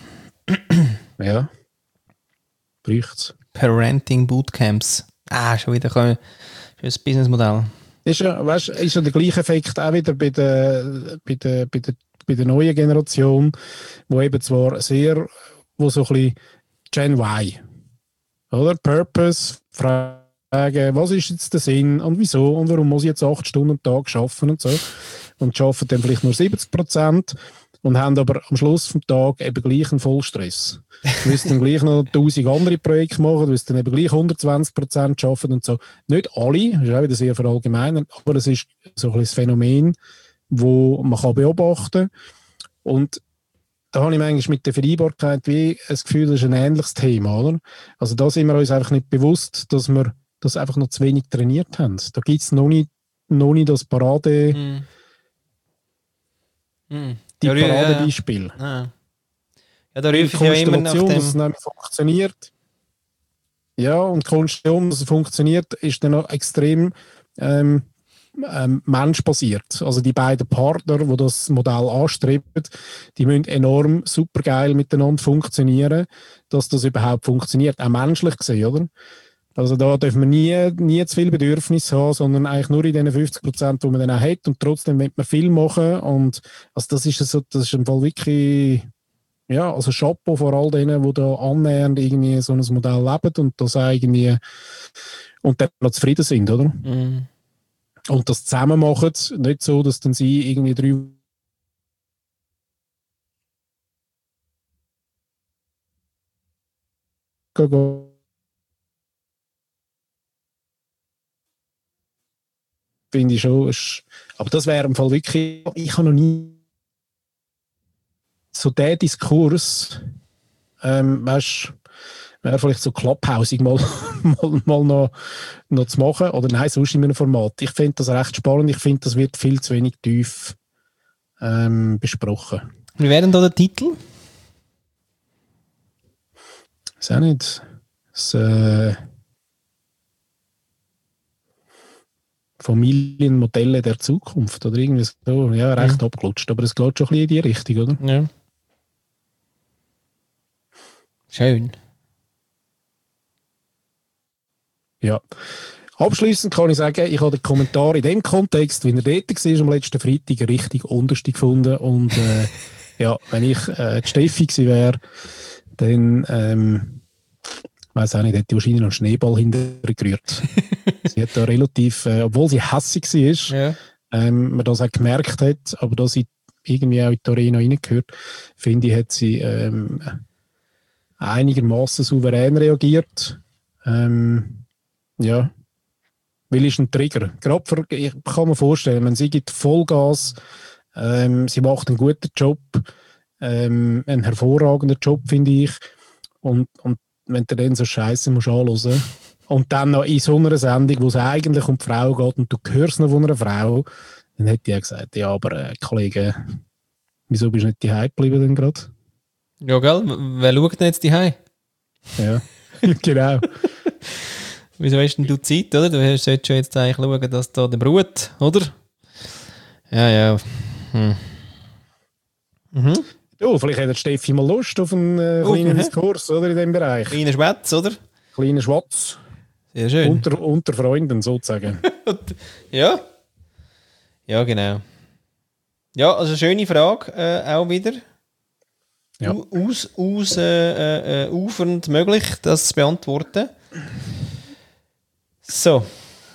Ja. Braucht's. Parenting Bootcamps. Ah, schon wieder ein schönes Businessmodell. Ist ja, weißt, ist ja der gleiche Effekt auch wieder bei der, bei der, bei der, bei der neuen Generation, wo eben zwar sehr, wo so ein bisschen Gen Y, oder? Purpose, Fragen, was ist jetzt der Sinn und wieso und warum muss ich jetzt acht Stunden am Tag arbeiten und so. Und arbeiten dann vielleicht nur siebzig Prozent und haben aber am Schluss des Tages eben gleich einen Vollstress. Du wirst dann gleich noch tausend andere Projekte machen, du wirst dann eben gleich hundertzwanzig Prozent arbeiten und so. Nicht alle, das ist auch wieder sehr verallgemeinert, aber es ist so ein bisschen Phänomen, das man kann beobachten kann. Und da habe ich manchmal mit der Vereinbarkeit wie das Gefühl, das ist ein ähnliches Thema, oder? Also da sind wir uns einfach nicht bewusst, dass wir das einfach noch zu wenig trainiert haben. Da gibt es noch nicht, noch nicht das Parade... Mm. Mm. Die ja, Paradebeispiel. Ja, ja. ja, da rufe ich ja immer nach dem... dass es nämlich funktioniert. Ja, und die Konstellation, dass es funktioniert, ist dann auch extrem ähm, ähm, menschbasiert. Also die beiden Partner, die das Modell anstreben, die müssen enorm supergeil miteinander funktionieren, dass das überhaupt funktioniert. Auch menschlich gesehen, oder? Also da dürfen wir nie, nie zu viel Bedürfnis haben, sondern eigentlich nur in den fünfzig Prozent, die man dann auch hat und trotzdem will man viel machen und also das ist, so, das ist im Fall wirklich, ja, also Chapeau vor all denen, die da annähernd irgendwie so ein Modell leben und das irgendwie und dann noch zufrieden sind, oder? Mhm. Und das zusammen machen, nicht so, dass dann sie irgendwie drei gehen. Finde ich schon. Aber das wäre im Fall wirklich, ich habe noch nie so den Diskurs, ähm, weißt du, wäre vielleicht so clubhausig mal, mal, mal noch, noch zu machen. Oder nein, sonst in einem Format. Ich finde das recht spannend. Ich finde, das wird viel zu wenig tief ähm, besprochen. Wie wäre denn da der Titel? Ist auch nicht. Das, äh, Familienmodelle der Zukunft oder irgendwie so. Ja, recht ja. abgelutscht. Aber es geht schon ein bisschen in die Richtung, oder? Ja. Schön. Ja. Abschliessend kann ich sagen, ich habe den Kommentar in dem Kontext, wie er dort war, am letzten Freitag richtig unterste gefunden. Und äh, ja, wenn ich äh, die Steffi gewesen wäre, dann ähm, ich weiss auch nicht, hätte wahrscheinlich noch einen Schneeball hintergerührt. Sie hat da relativ, äh, obwohl sie hässig war, ja. ähm, man das auch gemerkt hat, aber da sie irgendwie auch in die Arena reingehört, finde ich, hat sie ähm, einigermaßen souverän reagiert. Ähm, ja. Weil ist ein Trigger. Gerade für, ich kann mir vorstellen, wenn sie gibt Vollgas, ähm, sie macht einen guten Job, ähm, einen hervorragenden Job, finde ich. Und, und wenn du dann so Scheiße musst anhören und dann noch in so einer Sendung, wo es eigentlich um die Frau geht und du hörst noch von einer Frau, dann hätte ich gesagt, ja, aber äh, Kollege, wieso bist du nicht daheim geblieben denn gerade? Ja, gell? Wer schaut denn jetzt daheim? Ja, genau. Wieso hast denn du Zeit, oder? Du solltest schon jetzt eigentlich schauen, dass da der Brut, oder? Ja, ja. Hm. Mhm. Ja, vielleicht hat Steffi mal Lust auf einen äh, kleinen uh, Diskurs, oder, in diesem Bereich. Kleiner Schwätz, oder? Kleiner Schwatz. Sehr schön. Unter, unter Freunden, sozusagen. Ja. Ja, genau. Ja, also schöne Frage, äh, auch wieder. Ja. Aus, aus, äh, äh, ufernd möglich, das zu beantworten. So.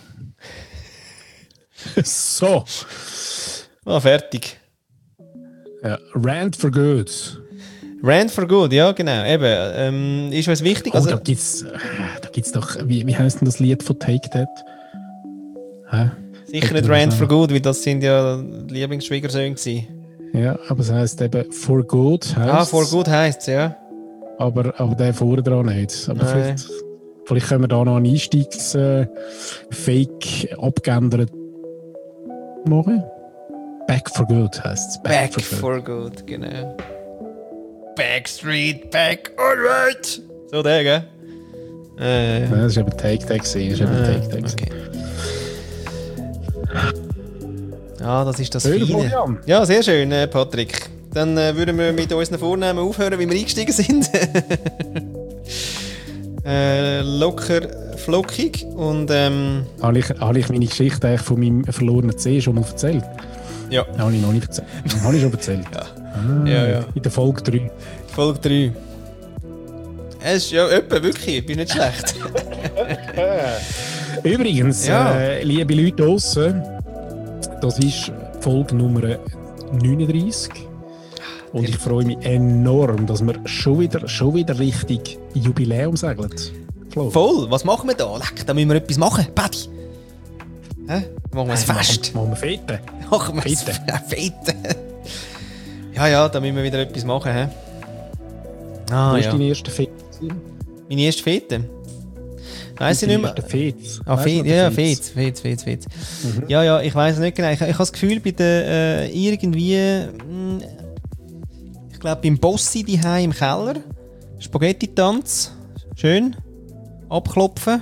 So. Ah, fertig. Ja, Rant for Good. Rant for Good, ja, genau. Eben, ähm, ist was wichtig. Oh, Also, da gibt es da gibt's doch, wie, wie heisst denn das Lied von Take That? Hä? sicher nicht Rant for Good, weil das sind ja Lieblingsschwiegersöhne gewesen. Ja, aber es heisst eben For Good. Heisst, Ah, For Good heisst es, ja. Aber, aber der vorne dran nicht. Aber vielleicht, vielleicht können wir da noch einen Einstiegs-Fake äh, abgeändert machen. Back for Good heisst es. Back, Back for, good. for Good, genau. Backstreet, back, alright. So der, gell? Äh, Nein, das war eben Take That. Das ist eben äh, Take That. Okay. Ja, das ist das Schön, Feine. Florian. Ja, sehr schön, äh, Patrick. Dann äh, würden wir mit unseren Vornamen aufhören, wie wir eingestiegen sind. äh, locker, flockig und ähm, Habe ich, habe ich meine Geschichte eigentlich von meinem verlorenen C schon mal erzählt? Ja. Habe ich noch nicht erzählt. Habe ich schon erzählt? Ja. Ah, Ja, ja. In der Folge drei. Folge drei. Es ist ja etwa wirklich, bist nicht schlecht. Übrigens, Ja. äh, liebe Leute draussen, das ist Folge Nummer neununddreißig. Und ich freue mich enorm, dass wir schon wieder, schon wieder richtig Jubiläum segeln. Flo. Voll, was machen wir da? Leck, da müssen wir etwas machen. Paddy. Hä? Machen wir ein Fest. Machen wir Fete. Machen wir Fete. ein Fete. Ja, ja, da müssen wir wieder etwas machen. He? Ah, Wo ja. ist deine erste Fete? Meine erste Fete? Weiss ich nicht mehr. Fete. Ah, Fete, ja, ja, Fete, Fete, Fete, Fete. Mhm. Ja, ja, ich weiss nicht genau. Ich, ich habe das Gefühl, bei der, äh, irgendwie, mh, ich glaube, beim Bossi daheim im Keller, Spaghetti-Tanz, schön, abklopfen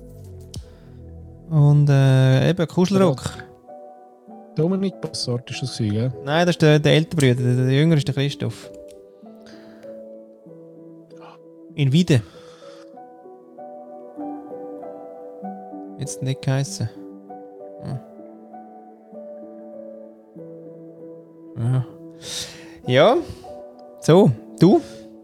und äh, eben Kuschelrock. Dominik Bossart ist das gewesen, gell? Nein, das ist der, der ältere Bruder, der, der jüngere ist der Christoph. In Wieden. Jetzt nicht geheissen. Hm. Ja. Ja. So, du?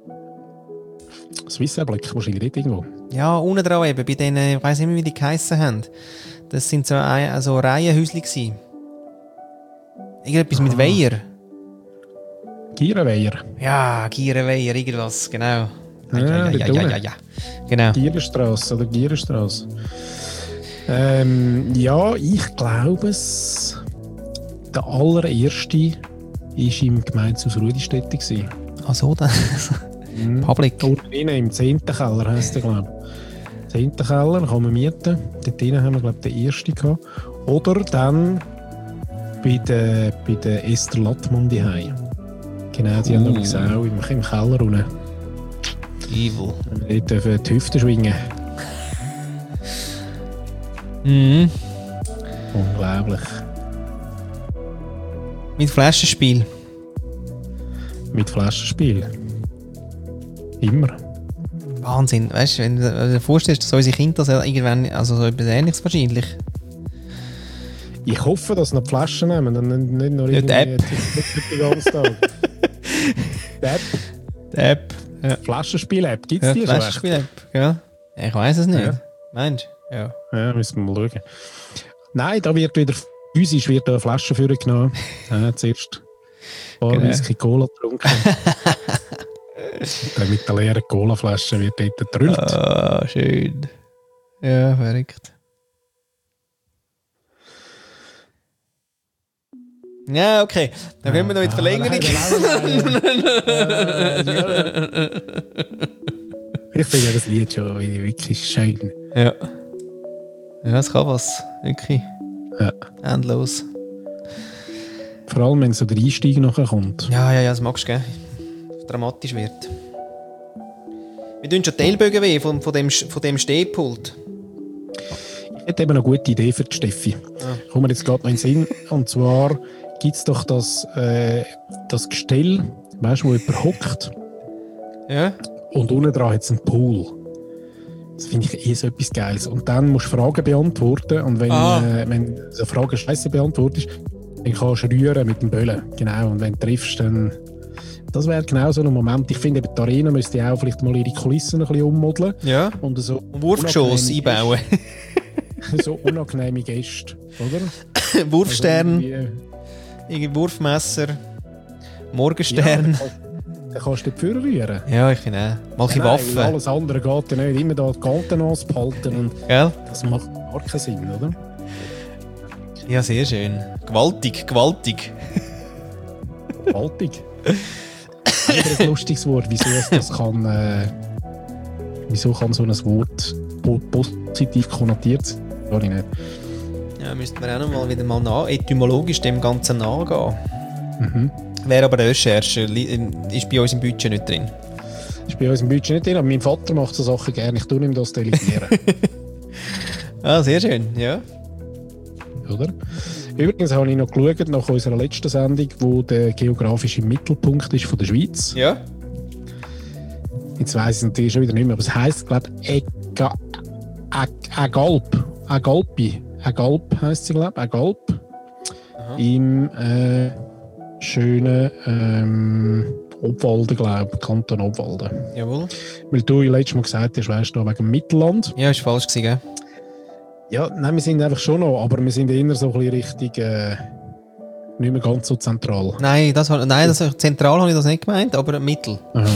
Swiss Blick, wahrscheinlich nicht irgendwo. Ja, unten dran eben, bei denen, ich weiss nicht mehr, wie die geheissen haben. Das sind so, ein, so Reihenhäuschen gewesen. Irgendetwas ah. mit Weiher. Gierenweiher. Ja, Gierenweiher, irgendwas, genau. Ja, ja, ja, ja, ja, ja, ja. Genau. Gierenstrasse oder Gierenstrasse. Ähm, ja, ich glaube es. Der allererste war im Gemeindehaus Rudistätte. Ach so, dann. Mhm. Public. Dort drinnen, im zehnten Keller heisst der, glaube ich. zehnten Keller, kann man mieten. Dort drinnen haben wir, glaube ich, den ersten gehabt. Oder dann bei der, bei der Esther Lattmann daheim. Genau, die uh. haben übrigens auch im, im Keller unten. Evil. Wir dürfen die Hüfte schwingen. Mhm. Unglaublich. Mit Flaschenspiel. Mit Flaschenspiel. Immer. Wahnsinn. Weißt du, wenn du dir vorstellst, dass unsere Kinder das irgendwann, also so etwas Ähnliches wahrscheinlich. Ich hoffe, dass sie noch die Flaschen nehmen und nicht nur ja, irgendwie die ganze Tag. Die App. Die App. Ja. Flaschenspiel-App, gibt es ja, die schon? Flaschenspiel-App, ja. Ich weiss es nicht. Ja. Meinst du? Ja. Ja, müssen wir mal schauen. Nein, da wird wieder physisch wird da eine Flasche für genommen. Ja, zuerst ein paar genau. Whisky Cola getrunken. Dann mit der leeren Colaflasche wird dort gedrüllt. Ah, schön. Ja, verrückt. Ja, okay. Dann können wir noch in die Verlängerung. Ich finde das Lied schon wirklich schön. Ja. Ja, es kann was. Wirklich. Ja. Endlos. Vor allem, wenn so der Einstieg nachher kommt. Ja, ja, ja, das magst du, gell? Dramatisch wird. Wir tun schon die Ellbogen weh von, von, dem, von dem Stehpult. Ich hätte eben eine gute Idee für die Steffi. Ah. Kommt mir jetzt gerade noch in den Sinn. Und zwar gibt es doch das, äh, das Gestell, weißt du, wo jemand hockt. Ja. Und unten dran hat es einen Pool. Das finde ich eh so etwas Geiles. Und dann musst du Fragen beantworten. Und wenn, Ah. äh, wenn so Fragen scheiße beantwortest, dann kannst du rühren mit dem Böllen. Genau. Und wenn du triffst, dann. Das wäre genau so ein Moment. Ich finde, die Arena müsste auch vielleicht mal ihre Kulissen ein bisschen ummodeln. Ja. Und so Und Wurfgeschoss einbauen. Gäste, so unangenehme Gäste, oder? Wurfstern, Also irgendwie- irgendwie Wurfmesser, Ja, Morgenstern. dann kannst- dann kannst du die Führer rühren. Ja, ich finde auch. Mal ein Nein, weil Waffen. alles andere geht ja nicht. Immer da die Kontenance behalten. Und Gell? das macht gar keinen Sinn, oder? Ja, sehr schön. Gewaltig, gewaltig. Gewaltig. Wieder ein lustiges Wort. Wieso es das kann, äh, wieso kann so ein Wort po positiv konnotiert sein? Gar nicht. Ja, müssten wir auch noch mal wieder mal nach, etymologisch dem Ganzen nachgehen. Mhm. Wäre aber eine Recherche, li- ist bei uns im Budget nicht drin. Ist bei uns im Budget nicht drin, aber mein Vater macht so Sachen gerne. Ich tue ihm das delegieren. Ah, sehr schön, ja. Oder? Übrigens habe ich noch geschaut nach unserer letzten Sendung, wo der geografische Mittelpunkt ist von der Schweiz. Ja? Jetzt weiss ich es natürlich schon wieder nicht mehr, aber es heisst, glaube ich, Agalp. Agalpi. Agalp heisst sie, glaube ich. Agalp. Aha. Im äh, schönen ähm, Obwalden, glaube ich. Kanton Obwalden. Jawohl. Weil du ja letztes Mal gesagt hast, weißt du, da wegen dem Mittelland. Ja, ist falsch gewesen, gell? Ja, nein, wir sind einfach schon noch, aber wir sind eher so ein bisschen Richtung, äh, nicht mehr ganz so zentral. Nein, das, nein das, zentral habe ich das nicht gemeint, aber Mittel. Aha.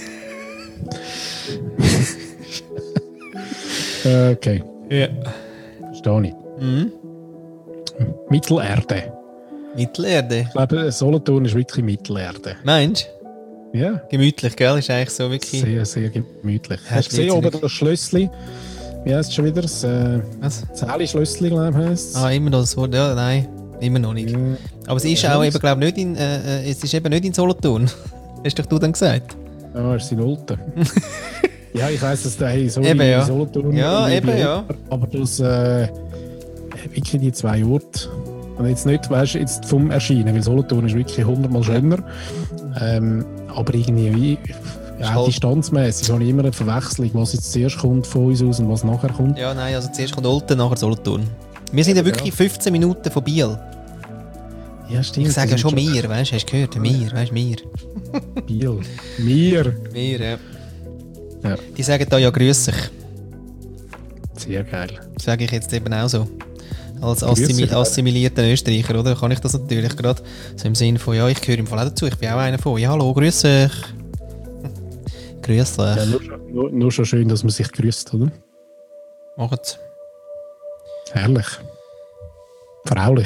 Äh, okay, Ja. verstehe ich. Mhm. Mittelerde. Mittelerde. Ich glaube, Solothurn ist wirklich Mittelerde. Meinst du? Ja, Gemütlich, gell? Ist eigentlich so wirklich... sehr, sehr gemütlich. Ja, Hast du gesehen, Blödsinn. oben das Schlössli? Wie heisst es schon wieder? Das äh, Was? Zähli-Schlössli, glaube ich, heisst es. Ah, immer noch das Wort, ja, nein. Immer noch nicht. Ja. Aber es ist Ja, auch was? eben, glaube nicht in, äh, äh, es ist eben nicht in Solothurn. Hast doch du dann gesagt? Ah, ist in Olten. Ja, ich weiss, dass der hey, so Eben, in ja. Solothurn Ja, in eben, Olten, ja. Aber das, äh, wirklich die zwei Orte. Und jetzt nicht, weißt du, jetzt vom Erscheinen, weil Solothurn ist wirklich hundertmal schöner. Ähm, aber irgendwie, wie, ja, halt- distanzmässig habe ich immer eine Verwechslung, was jetzt zuerst kommt von uns aus und was nachher kommt. Ja, nein, also zuerst kommt Olten, nachher Solothurn. Wir sind ja wirklich fünfzehn Minuten von Biel. Ja, stimmt. Ich sage ja das schon sind mir, weißt du, hast du gehört? Mir, weißt du, mir. Biel. Mir. Mir, ja. Ja. Die sagen da ja grüß sich. Sehr geil. Sage ich jetzt eben auch so. Als Grüß assimi dich, ja. assimilierter Österreicher, oder? Kann ich das natürlich gerade so im Sinne von, ja, ich gehöre im Fall auch dazu, ich bin auch einer von, ja, hallo, grüß dich. Grüß dich. Ja, nur, schon- nur, nur schon schön, dass man sich grüßt, oder? Macht's. Herrlich. Fraulich.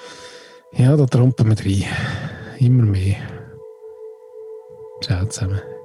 Ja, da trampeln wir rein. Immer mehr. Ciao zusammen.